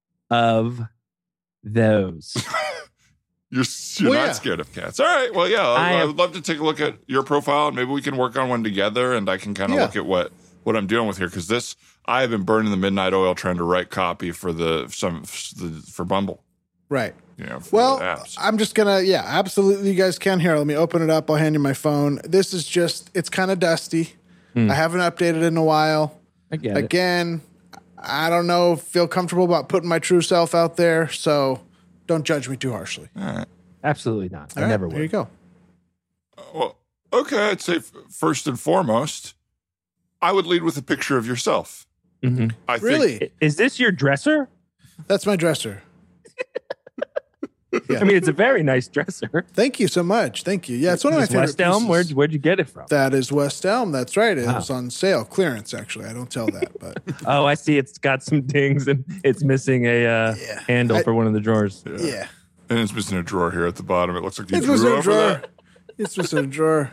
of those. You're not scared of cats. All right. Well, yeah. I would love to take a look at your profile and maybe we can work on one together and I can kind of look at what I'm dealing with here because I have been burning the midnight oil trying to write copy for for Bumble. Right. For the apps. I'm just gonna absolutely. You guys can here. Let me open it up. I'll hand you my phone. This is it's kind of dusty. I haven't updated in a while. I get Again, I don't know. Feel comfortable about putting my true self out there. So don't judge me too harshly. All right. Absolutely not. I never would. There you go. Well, okay. I'd say first and foremost, I would lead with a picture of yourself. Mm-hmm. Really? Is this your dresser? That's my dresser. Yeah. It's a very nice dresser. Thank you so much. Thank you. Yeah, it's one of my favorite West Elm? pieces. Where'd you get it from? That is West Elm. That's right. It was on sale. Clearance, actually. I don't tell that, but... Oh, I see. It's got some dings and it's missing a handle for one of the drawers. Yeah. And it's missing a drawer here at the bottom. It looks like you drew over that. It's missing a drawer.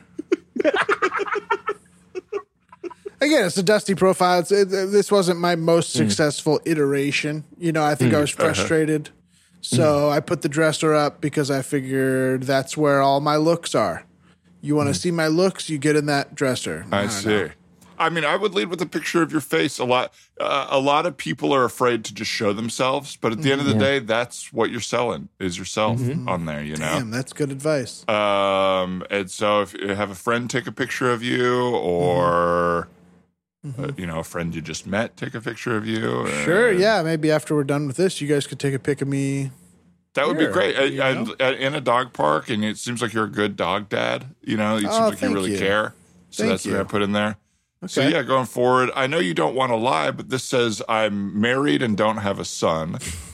Again, it's a dusty profile. This wasn't my most successful iteration. I think I was frustrated. So I put the dresser up because I figured that's where all my looks are. You want to see my looks, you get in that dresser. I see. I would lead with a picture of your face. A lot of people are afraid to just show themselves, but at the end of the day, that's what you're selling is yourself on there, Damn, that's good advice. And so if you have a friend take a picture of you or... a friend you just met, take a picture of you. Sure, yeah. Maybe after we're done with this, you guys could take a pic of me. That would be great. In a dog park, and it seems like you're a good dog dad. It seems like you really care. So that's what I put in there. Okay. So going forward, I know you don't want to lie, but this says I'm married and don't have a son.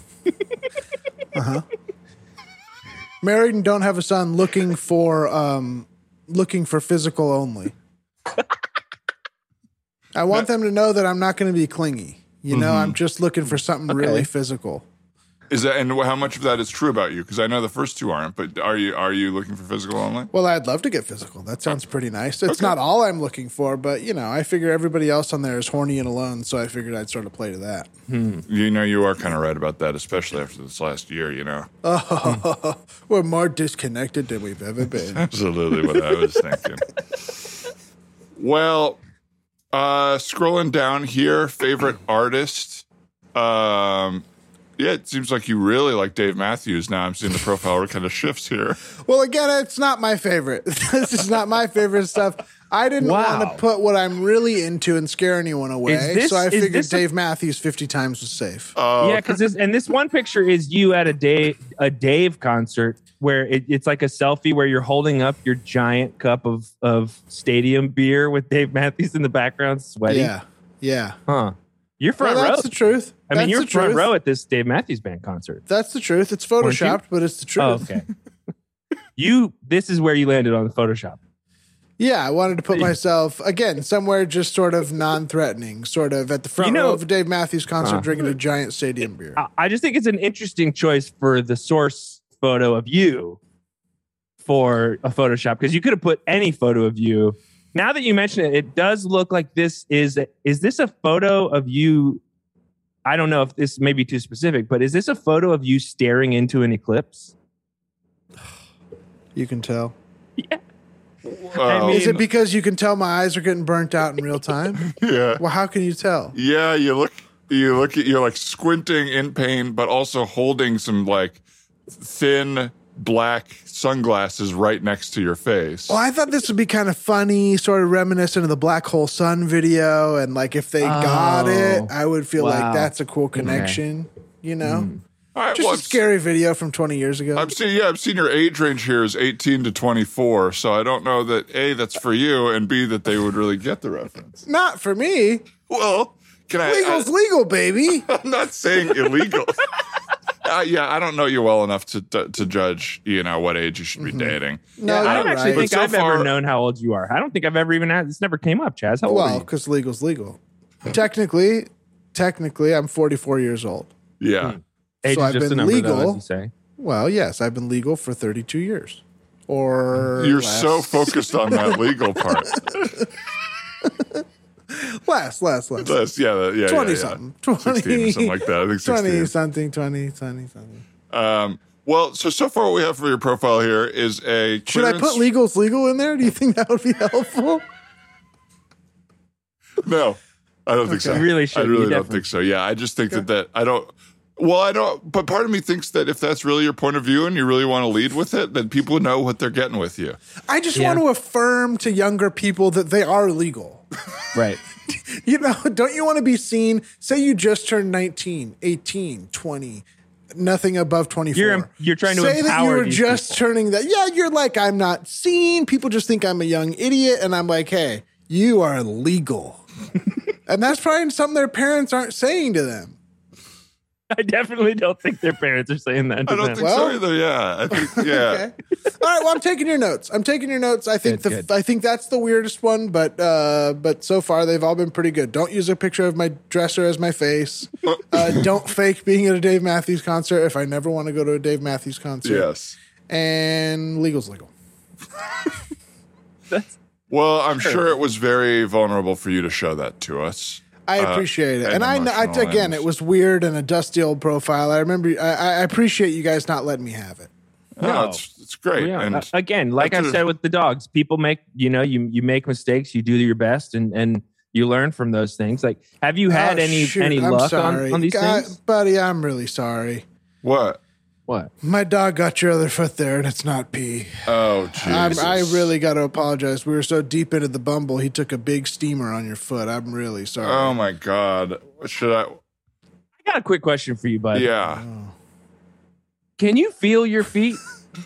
Married and don't have a son, looking for physical only. I want them to know that I'm not going to be clingy. I'm just looking for something really physical. Is that, and how much of that is true about you? Because I know the first two aren't, but are you looking for physical only? Well, I'd love to get physical. That sounds pretty nice. It's not all I'm looking for, but I figure everybody else on there is horny and alone, so I figured I'd sort of play to that. You are kind of right about that, especially after this last year, Oh, we're more disconnected than we've ever been. Absolutely what I was thinking. Well, scrolling down here, favorite artist. It seems like you really like Dave Matthews. Now I'm seeing the profile where it kind of shifts here. Well, again, it's not my favorite. This is not my favorite stuff. I didn't want to put what I'm really into and scare anyone away. So I figured Dave Matthews 50 times was safe. Yeah, because this one picture is you at a Dave concert where it's like a selfie where you're holding up your giant cup of stadium beer with Dave Matthews in the background sweating. Yeah. Huh. You're front row. That's the truth. You're front row at this Dave Matthews Band concert. That's the truth. It's photoshopped, but it's the truth. Oh, okay. This is where you landed on the Photoshop. Yeah, I wanted to put myself, again, somewhere just sort of non-threatening, sort of at the front row of a Dave Matthews concert drinking a giant stadium beer. I just think it's an interesting choice for the source photo of you for a Photoshop, because you could have put any photo of you Now that you mention it, it does look like this is this a photo of you? I don't know if this may be too specific, but is this a photo of you staring into an eclipse? You can tell. Yeah. I mean, is it because you can tell my eyes are getting burnt out in real time? Yeah. Well, how can you tell? Yeah, you're like squinting in pain, but also holding some like thin black sunglasses right next to your face. Well, I thought this would be kind of funny, sort of reminiscent of the Black Hole Sun video, and like if they got it, I would feel like that's a cool connection. You know. All right, just a scary video from 20 years ago. I've seen your age range here is 18 to 24, so I don't know that A, that's for you, and B, that they would really get the reference. Not for me. Well, legal's legal, baby. I'm not saying illegal. Yeah, I don't know you well enough to judge, what age you should be dating. No, I don't actually think I've ever known how old you are. I don't think I've ever even had this. Never came up, Chaz. How old are you? Well, because legal's legal. Technically, I'm 44 years old. Yeah. Age so I've been legal. Though, as you say. Well, yes, I've been legal for 32 years. Or you're so focused on that legal part. Less. Yeah. 20 something. 20 16 or something like that. I think 16. 20 something. Well, so far what we have for your profile here is a clearance. Should I put legal's legal in there? Do you think that would be helpful? No, I don't think so. You really should. I really don't think so. Yeah, I just think that I don't. Well, I don't. But part of me thinks that if that's really your point of view and you really want to lead with it, then people know what they're getting with you. I just want to affirm to younger people that they are legal. Right. Don't you want to be seen? Say you just turned 19, 18, 20, nothing above 24. You're trying to say that you were just people. Turning that. Yeah, you're like, I'm not seen. People just think I'm a young idiot. And I'm like, hey, you are legal. And that's probably something their parents aren't saying to them. I definitely don't think their parents are saying that to them. I don't think so either. Yeah, I think yeah. Okay. All right. Well, I'm taking your notes. I think I think that's the weirdest one, but so far they've all been pretty good. Don't use a picture of my dresser as my face. Don't fake being at a Dave Matthews concert if I never want to go to a Dave Matthews concert. Yes. And legal's legal. Well, I'm sure it was very vulnerable for you to show that to us. I appreciate it. And again, it was weird and a dusty old profile. I remember, I appreciate you guys not letting me have it. No, it's great. Yeah. And again, like I said with the dogs, people make, you make mistakes, you do your best and you learn from those things. Like, have you had any luck on these things? Buddy, I'm really sorry. What? My dog got your other foot there, and it's not pee. Oh, Jesus. I really got to apologize. We were so deep into the Bumble, he took a big steamer on your foot. I'm really sorry. Oh, my God. I got a quick question for you, bud. Yeah. Oh. Can you feel your feet?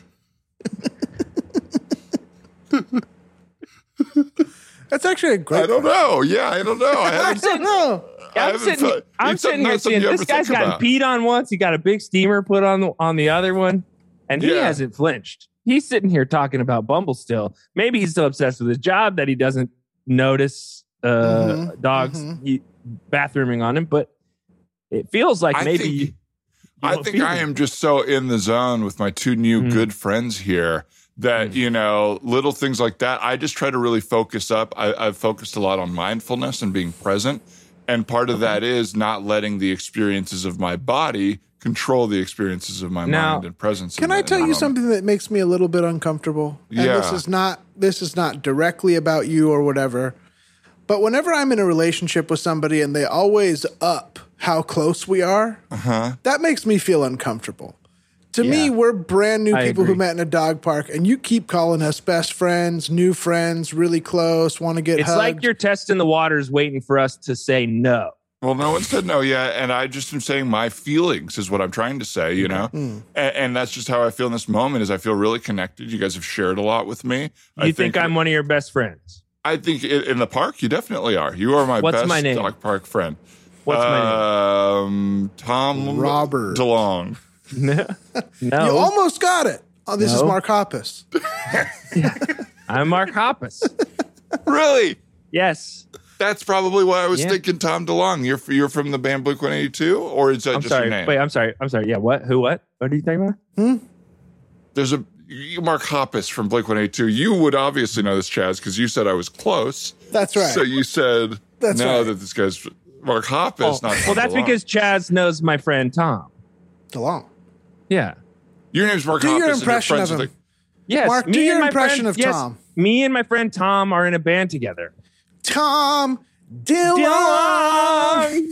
That's actually a great I don't know. Yeah, I don't know. I don't know. I'm sitting here seeing this guy's gotten peed on once. He got a big steamer put on the other one, and he hasn't flinched. He's sitting here talking about Bumble still. Maybe he's still obsessed with his job that he doesn't notice dogs bathrooming on him, but it feels like I think I am just so in the zone with my two new good friends here that, little things like that. I just try to really focus up. I've focused a lot on mindfulness and being present. And part of that is not letting the experiences of my body control the experiences of my mind and presence. Can I tell you something that makes me a little bit uncomfortable? And this is not directly about you or whatever. But whenever I'm in a relationship with somebody and they always up how close we are, that makes me feel uncomfortable. To me, we're brand new people who met in a dog park, and you keep calling us best friends, new friends, really close, want to get hugged. It's like you're testing the waters waiting for us to say no. Well, no one said no yet, and I just am saying my feelings is what I'm trying to say, and that's just how I feel in this moment. Is I feel really connected. You guys have shared a lot with me. You think I'm one of your best friends? I think in the park, you definitely are. You are my best dog park friend. What's my name? Tom Robert DeLong. No. You almost got it. Oh, this is Mark Hoppus. I'm Mark Hoppus. Really? Yes. That's probably why I was thinking Tom DeLong. You're from the band Blink-182, or is that your name? Wait, I'm sorry. Yeah, what? Who, what? What are you talking about? There's Mark Hoppus from Blink-182. You would obviously know this, Chaz, because you said I was close. That's right. So you said that this guy's Mark Hoppus. Well, that's because Chaz knows my friend Tom DeLonge. Yeah. Your name's Mark Hoppus. Do your impression of him. Yes. Mark, do your impression of Tom. Me and my friend Tom are in a band together. Tom DeLonge.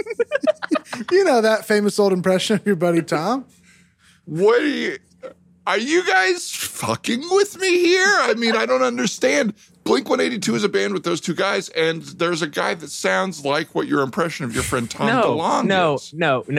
You know that famous old impression of your buddy Tom? What are you guys fucking with me here? I mean, I don't understand. Blink-182 is a band with those two guys, and there's a guy that sounds like what your impression of your friend Tom DeLonge is.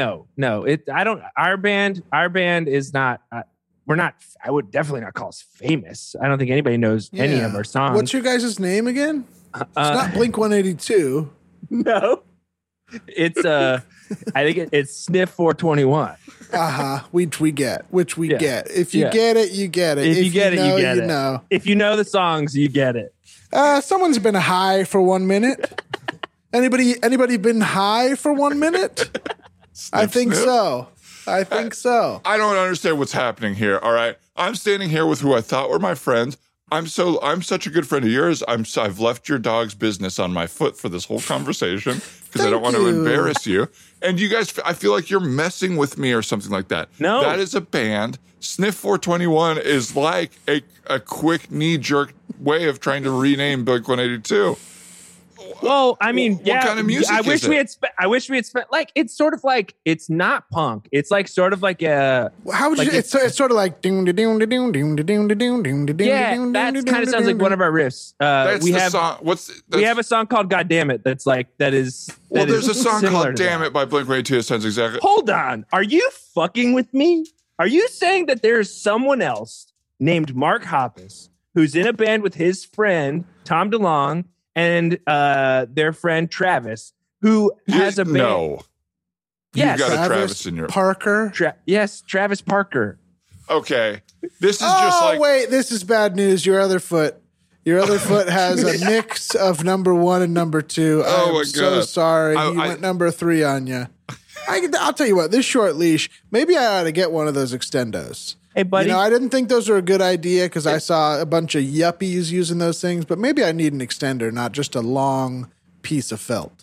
No. Our band is not. We're not. I would definitely not call us famous. I don't think anybody knows any of our songs. What's your guys' name again? It's not Blink-182. No. It's I think it's Sniff 421. Which we get. If you get it, you get it. If you get it, you get it. Know. If you know the songs, you get it. Someone's been high for 1 minute. Anybody been high for 1 minute? I think so. I don't understand what's happening here. All right. I'm standing here with who I thought were my friends. I'm such a good friend of yours. I've left your dog's business on my foot for this whole conversation because I don't want to embarrass you. And you guys, I feel like you're messing with me or something like that. No. That is a band. Sniff 421 is like a quick knee-jerk way of trying to rename Blink-182. Well, I mean, what kind of music I wish we had spent like it's sort of like it's not punk. It's like sort of like a. How would you? It's sort of like ding ding ding ding ding ding ding ding ding. Yeah, that kind of sounds like one of our riffs. We have song. We have a song called "God Damn It." That's like that is. Well, there's a song called "Damn It" by Blink-182. It sounds exactly. Hold on, are you fucking with me? Are you saying that there's someone else named Mark Hoppus who's in a band with his friend Tom DeLonge? And their friend Travis, who has a band. No. Yes. You got a Travis in your... Parker? Yes, Travis Parker. Okay. This is just like... wait, this is bad news. Your other foot has a mix of number 1 and number 2. Oh, my God. So sorry. He went number 3 on you. I'll tell you what, this short leash, maybe I ought to get one of those extendos. Hey, buddy. I didn't think those were a good idea because I saw a bunch of yuppies using those things, but maybe I need an extender, not just a long piece of felt.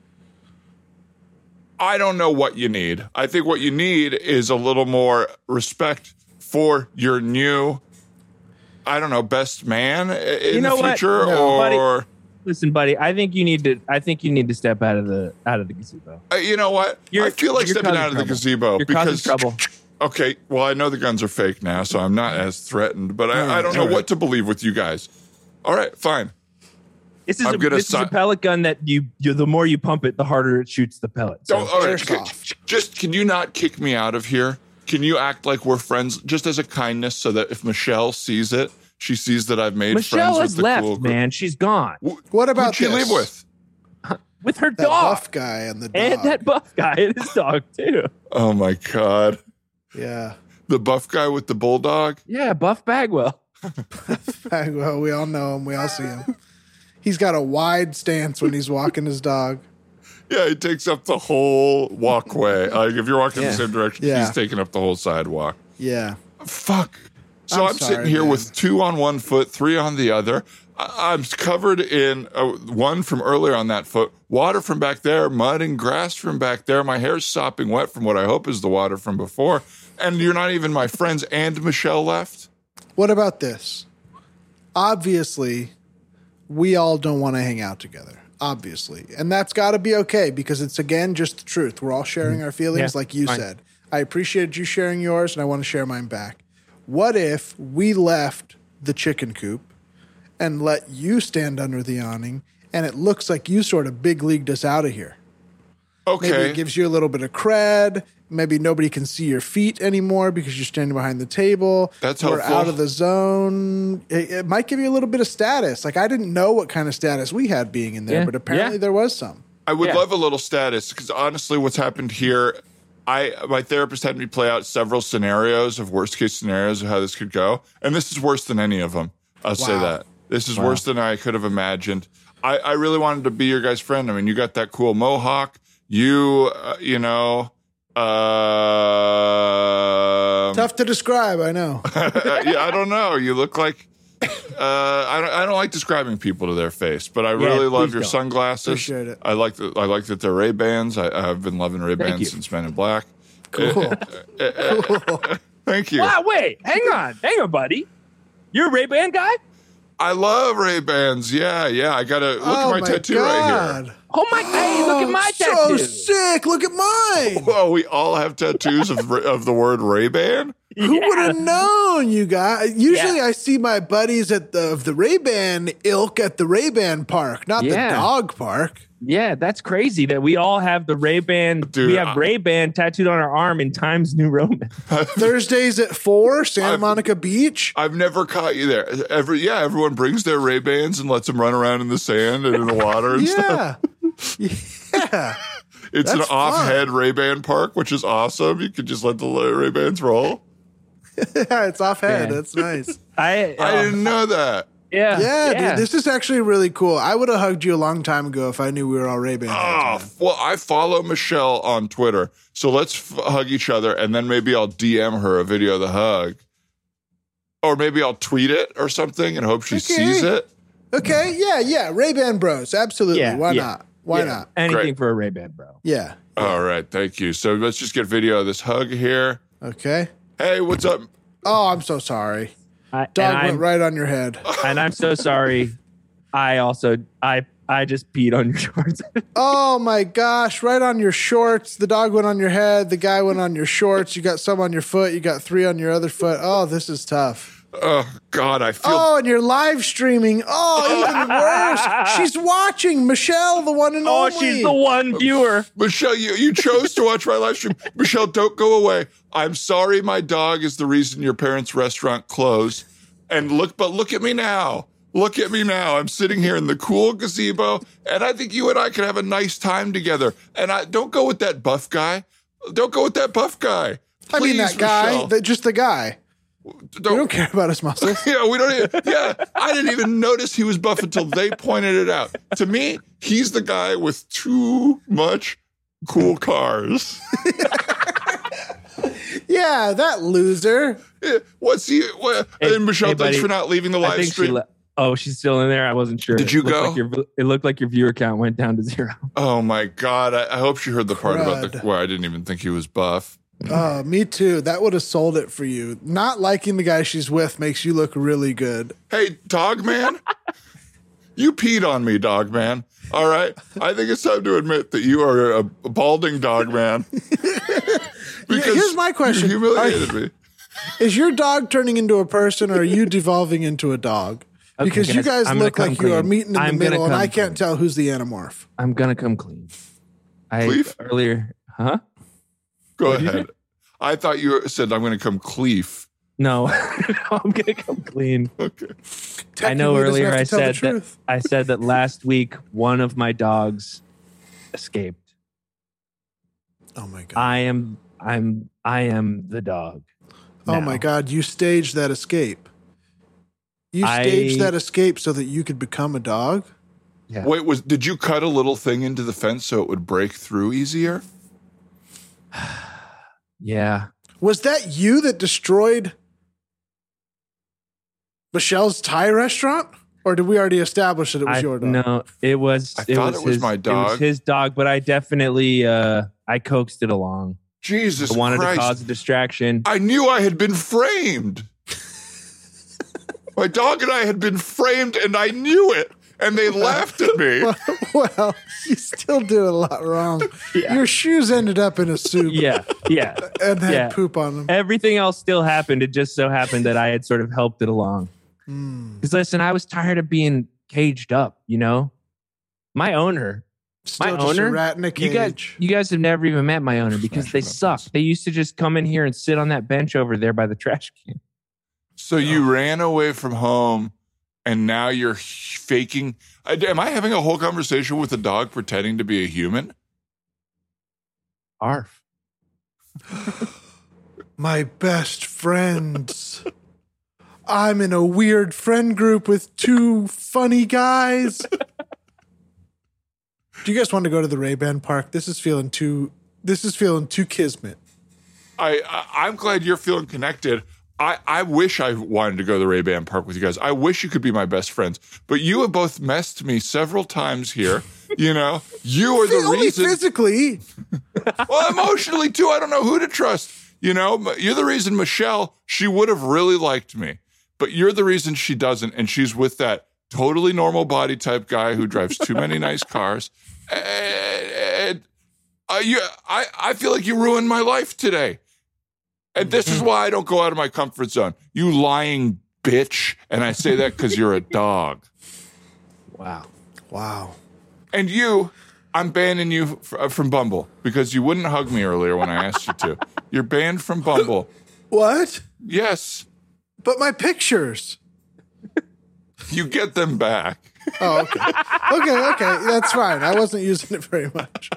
I don't know what you need. I think what you need is a little more respect for your new, I don't know, best man in the future. Buddy. Listen, buddy. I think you need to step out of the gazebo. You know what? I feel like stepping out of the gazebo because trouble. Okay, well, I know the guns are fake now, so I'm not as threatened, but I don't know what to believe with you guys. All right, fine. This is a pellet gun that the more you pump it, the harder it shoots the pellet. So. All right, can you not kick me out of here? Can you act like we're friends just as a kindness so that if Michelle sees it, she sees that I've made friends with the left, cool group? man. She's gone. What about Who'd she leave with? With her that dog. Buff guy and the dog. And that buff guy and his dog, too. Oh, my God. Yeah. The buff guy with the bulldog? Yeah, Buff Bagwell. Bagwell, we all know him. We all see him. He's got a wide stance when he's walking his dog. Yeah, he takes up the whole walkway. Like if you're walking in the same direction, he's taking up the whole sidewalk. Yeah. Fuck. So I'm sitting here with 2 on one foot, 3 on the other. I'm covered in one from earlier on that foot, water from back there, mud and grass from back there. My hair's sopping wet from what I hope is the water from before. And you're not even my friends and Michelle left? What about this? Obviously, we all don't want to hang out together. Obviously. And that's got to be okay because it's, again, just the truth. We're all sharing our feelings like you said. I appreciated you sharing yours and I want to share mine back. What if we left the chicken coop and let you stand under the awning and it looks like you sort of big leagued us out of here? Okay. Maybe it gives you a little bit of cred. Maybe nobody can see your feet anymore because you're standing behind the table. That's We're helpful. out of the zone. It might give you a little bit of status. Like I didn't know what kind of status we had being in there, but apparently there was some. I would love a little status because honestly, what's happened here, my therapist had me play out several scenarios of worst case scenarios of how this could go, and this is worse than any of them. I'll say that. This is worse than I could have imagined. I really wanted to be your guy's friend. I mean, you got that cool mohawk. You, Tough to describe, I know. Yeah, I don't know. You look like I don't like describing people to their face, but I really love your sunglasses. Appreciate it. I like that they're Ray-Bans. I've been loving Ray-Bans since Men in Black. Cool. Cool. Thank you. Wow, wait, hang on, buddy. You're a Ray-Ban guy? I love Ray-Bans. Yeah. I gotta look at my tattoo right here. Oh my! Hey, look at my tattoo. So sick. Look at mine. Whoa, we all have tattoos of the word Ray-Ban. Who would have known, you guys? Usually I see my buddies of the Ray-Ban ilk at the Ray-Ban park, not the dog park. Yeah, that's crazy that we all have the Ray-Ban. We have Ray-Ban tattooed on our arm in Times New Roman. Thursdays at 4, Santa Monica Beach. I've never caught you there. Everyone brings their Ray-Bans and lets them run around in the sand and in the water and stuff. Yeah. It's an off-head Ray-Ban park, which is awesome. You could just let the Ray-Bans roll. Yeah, it's off-head. That's nice. I didn't know that. Yeah, dude, this is actually really cool. I would have hugged you a long time ago if I knew we were all Ray-Ban. Well, I follow Michelle on Twitter, so let's hug each other, and then maybe I'll DM her a video of the hug. Or maybe I'll tweet it or something and hope she sees it. Okay, yeah. Ray-Ban bros, absolutely. Why not? Why not? Anything for a Ray-Ban bro. Yeah. All right, thank you. So let's just get video of this hug here. Okay. Hey, what's up? Oh, I'm so sorry. Dog went right on your head. And I'm so sorry. I just peed on your shorts. Oh my gosh, right on your shorts. The dog went on your head. The guy went on your shorts. You got some on your foot. You got 3 on your other foot. Oh, this is tough. Oh, God, I feel... Oh, and you're live streaming. Oh, even worse. She's watching. Michelle, the one and only. Oh, she's the one viewer. Michelle, you chose to watch my live stream. Michelle, don't go away. I'm sorry my dog is the reason your parents' restaurant closed. And look at me now. Look at me now. I'm sitting here in the cool gazebo, and I think you and I could have a nice time together. And don't go with that buff guy. Don't go with that buff guy. Please, I mean that guy, just the guy. We don't care about his muscles. We don't. I didn't even notice he was buff until they pointed it out. To me, he's the guy with too much cool cars. Yeah, that loser. What's he? And Michelle, thanks for not leaving the live stream. She's still in there. I wasn't sure. Did you go? It looked like your viewer count went down to 0. Oh my God! I hope she heard the part about where I didn't even think he was buff. Me too. That would have sold it for you. Not liking the guy she's with makes you look really good. Hey, dog man, you peed on me, dog man. All right, I think it's time to admit that you are a balding dog man. Because here's my question: you humiliated me. Is your dog turning into a person, or are you devolving into a dog? Because you guys look like you are meeting in the middle, and I can't tell who's the anamorph. I'm gonna come clean. Earlier, huh? Go ahead. I thought you said I'm going to come cleef. No, I'm going to come clean. Okay. I know earlier I said that last week one of my dogs escaped. Oh my God. I am the dog. Oh now. My God, you staged that escape. You staged that escape so that you could become a dog? Yeah. Wait, did you cut a little thing into the fence so it would break through easier? Yeah. Was that you that destroyed Michelle's Thai restaurant? Or did we already establish that it was your dog? No, it was. I thought it was my dog. It was his dog, but I definitely I coaxed it along. Jesus Christ. I wanted to cause a distraction. I knew I had been framed. My dog and I had been framed, and I knew it. And they laughed at me. Well, you still did a lot wrong. Yeah. Your shoes ended up in a soup. Yeah. And had poop on them. Everything else still happened. It just so happened that I had sort of helped it along. Because listen, I was tired of being caged up, you know? My owner. Still just a rat in a cage. You guys have never even met my owner because they suck. They used to just come in here and sit on that bench over there by the trash can. So you ran away from home. And now you're faking. Am I having a whole conversation with a dog pretending to be a human? Arf. My best friends. I'm in a weird friend group with 2 funny guys. Do you guys want to go to the Ray-Ban park? This is feeling too kismet. I'm glad you're feeling connected. I wish I wanted to go to the Ray-Ban Park with you guys. I wish you could be my best friends. But you have both messed me several times here. You know, you are the reason. Only physically. Well, emotionally, too. I don't know who to trust. You know, you're the reason Michelle, she would have really liked me. But you're the reason she doesn't. And she's with that totally normal body type guy who drives too many nice cars. And I feel like you ruined my life today. And this is why I don't go out of my comfort zone. You lying bitch. And I say that because you're a dog. Wow. And I'm banning you from Bumble because you wouldn't hug me earlier when I asked you to. You're banned from Bumble. What? Yes. But my pictures. You get them back. Oh, okay. That's fine. I wasn't using it very much.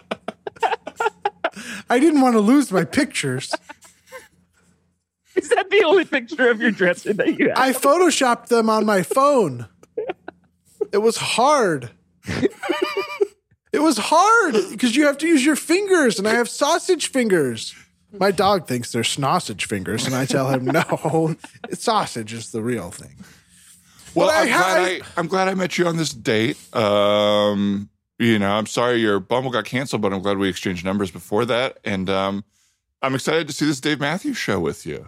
I didn't want to lose my pictures. Is that the only picture of your dresser that you have? I photoshopped them on my phone. It was hard. It was hard because you have to use your fingers, and I have sausage fingers. My dog thinks they're sausage fingers, and I tell him, no, sausage is the real thing. Well, I'm glad I met you on this date. You know, I'm sorry your Bumble got canceled, but I'm glad we exchanged numbers before that. And I'm excited to see this Dave Matthews show with you.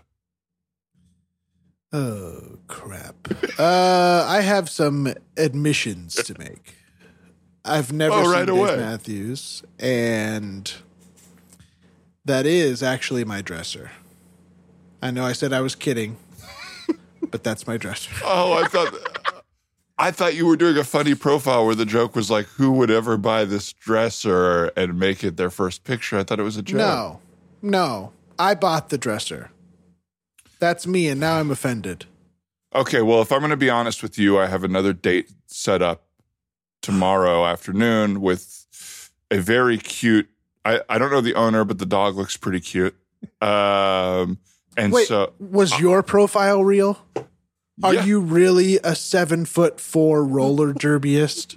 Oh, crap. I have some admissions to make. I've never seen Dave Matthews, and that is actually my dresser. I know I said I was kidding, but that's my dresser. Oh, I thought you were doing a funny profile where the joke was like, who would ever buy this dresser and make it their first picture? I thought it was a joke. No. I bought the dresser. That's me, and now I'm offended. Okay, well, if I'm going to be honest with you, I have another date set up tomorrow afternoon with a very cute, I don't know the owner, but the dog looks pretty cute. And wait, so was your profile real? Are you really a 7'4" roller derbyist?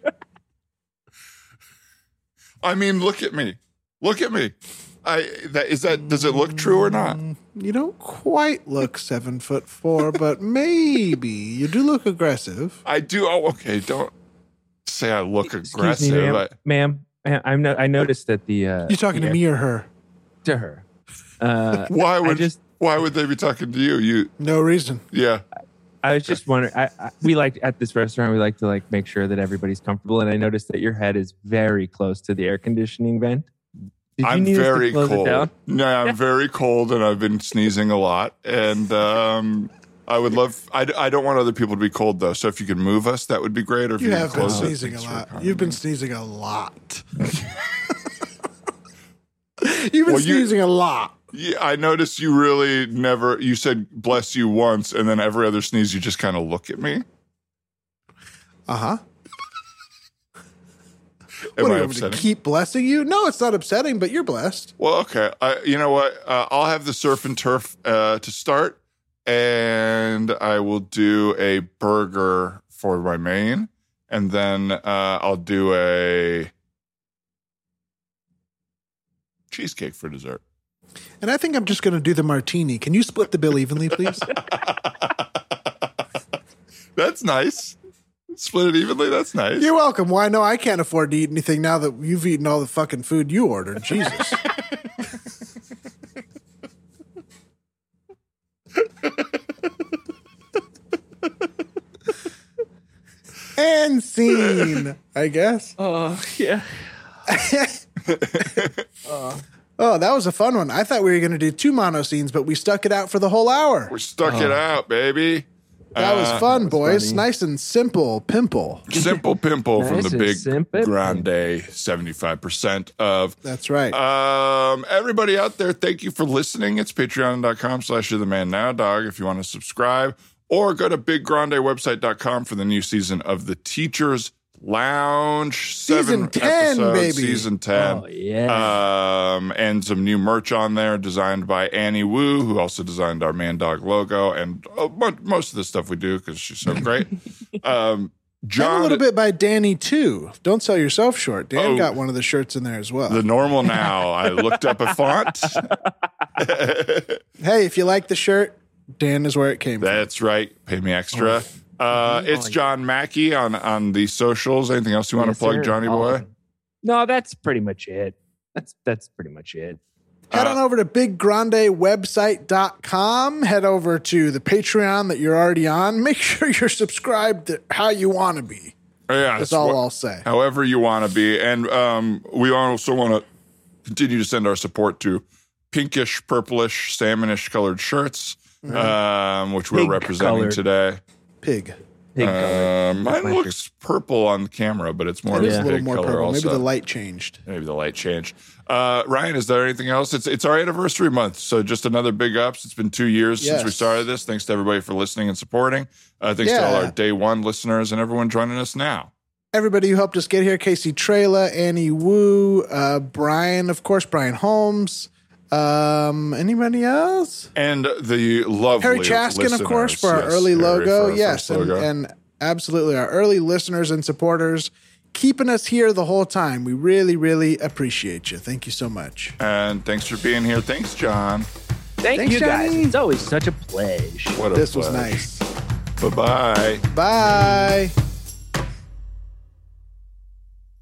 I mean, look at me. Look at me. Does it look true or not? You don't quite look 7'4", but maybe you do look aggressive. I do. Oh, okay. Don't say I look aggressive. Me, ma'am. I noticed that the you talking to me or her? To her. Why would they be talking to you? No reason. Yeah. I was just wondering. We like at this restaurant. We like to make sure that everybody's comfortable. And I noticed that your head is very close to the air conditioning vent. I'm very cold. No, I'm very cold, and I've been sneezing a lot. And I would love. I don't want other people to be cold though. So if you could move us, that would be great. Or if you have been sneezing a lot. You've been sneezing a lot. You've been sneezing a lot. Yeah, I noticed you really never. You said "bless you" once, and then every other sneeze, you just kind of look at me. What are you going to keep blessing you? No, it's not upsetting, but you're blessed. Well, okay. You know what? I'll have the surf and turf to start, and I will do a burger for my main, and then I'll do a cheesecake for dessert. And I think I'm just going to do the martini. Can you split the bill evenly, please? That's nice. Split it evenly? That's nice. You're welcome. Well, I know I can't afford to eat anything now that you've eaten all the fucking food you ordered. Jesus. And scene, I guess. Oh, yeah. Oh, that was a fun one. I thought we were going to do 2 mono scenes, but we stuck it out for the whole hour. We stuck it out, baby. That was fun, boys. Funny. Nice and simple pimple. Simple pimple from the big Grande 75% of. That's right. Everybody out there, thank you for listening. It's patreon.com/you'rethemanNowDog if you want to subscribe. Or go to biggrandewebsite.com for the new season of The Teacher's Lounge. Season 10, baby. Season 10. Oh, yeah. And some new merch on there designed by Annie Wu, who also designed our Man Dog logo and most of the stuff we do because she's so great. John, and a little bit by Danny, too. Don't sell yourself short. Dan got one of the shirts in there as well. The normal now. I looked up a font. Hey, if you like the shirt, Dan is where it came from. That's right. Pay me extra. It's John Mackey on the socials. Anything else you want to plug, Johnny boy? No, that's pretty much it. That's pretty much it. Head on over to biggrandewebsite.com. Head over to the Patreon that you're already on. Make sure you're subscribed to how you want to be. Yeah, that's all I'll say. However you want to be. And we also want to continue to send our support to pinkish, purplish, salmonish colored shirts, which we're representing today. Pig. Mine looks purple on the camera, but it's more of a little more color. Also. Maybe the light changed. Ryan, is there anything else? It's our anniversary month, so just another big ups. It's been 2 years since we started this. Thanks to everybody for listening and supporting. Thanks to all our day one listeners and everyone joining us now. Everybody who helped us get here: Casey Trela, Annie Wu, Brian, of course, Brian Holmes. Anybody else? And the lovely Harry Chaskin, of course, for our early logo. Yes, and absolutely our early listeners and supporters keeping us here the whole time. We really, really appreciate you. Thank you so much. And thanks for being here. Thanks, John. Thanks, you guys. Johnny. It's always such a pleasure. This was nice. Bye-bye. Bye.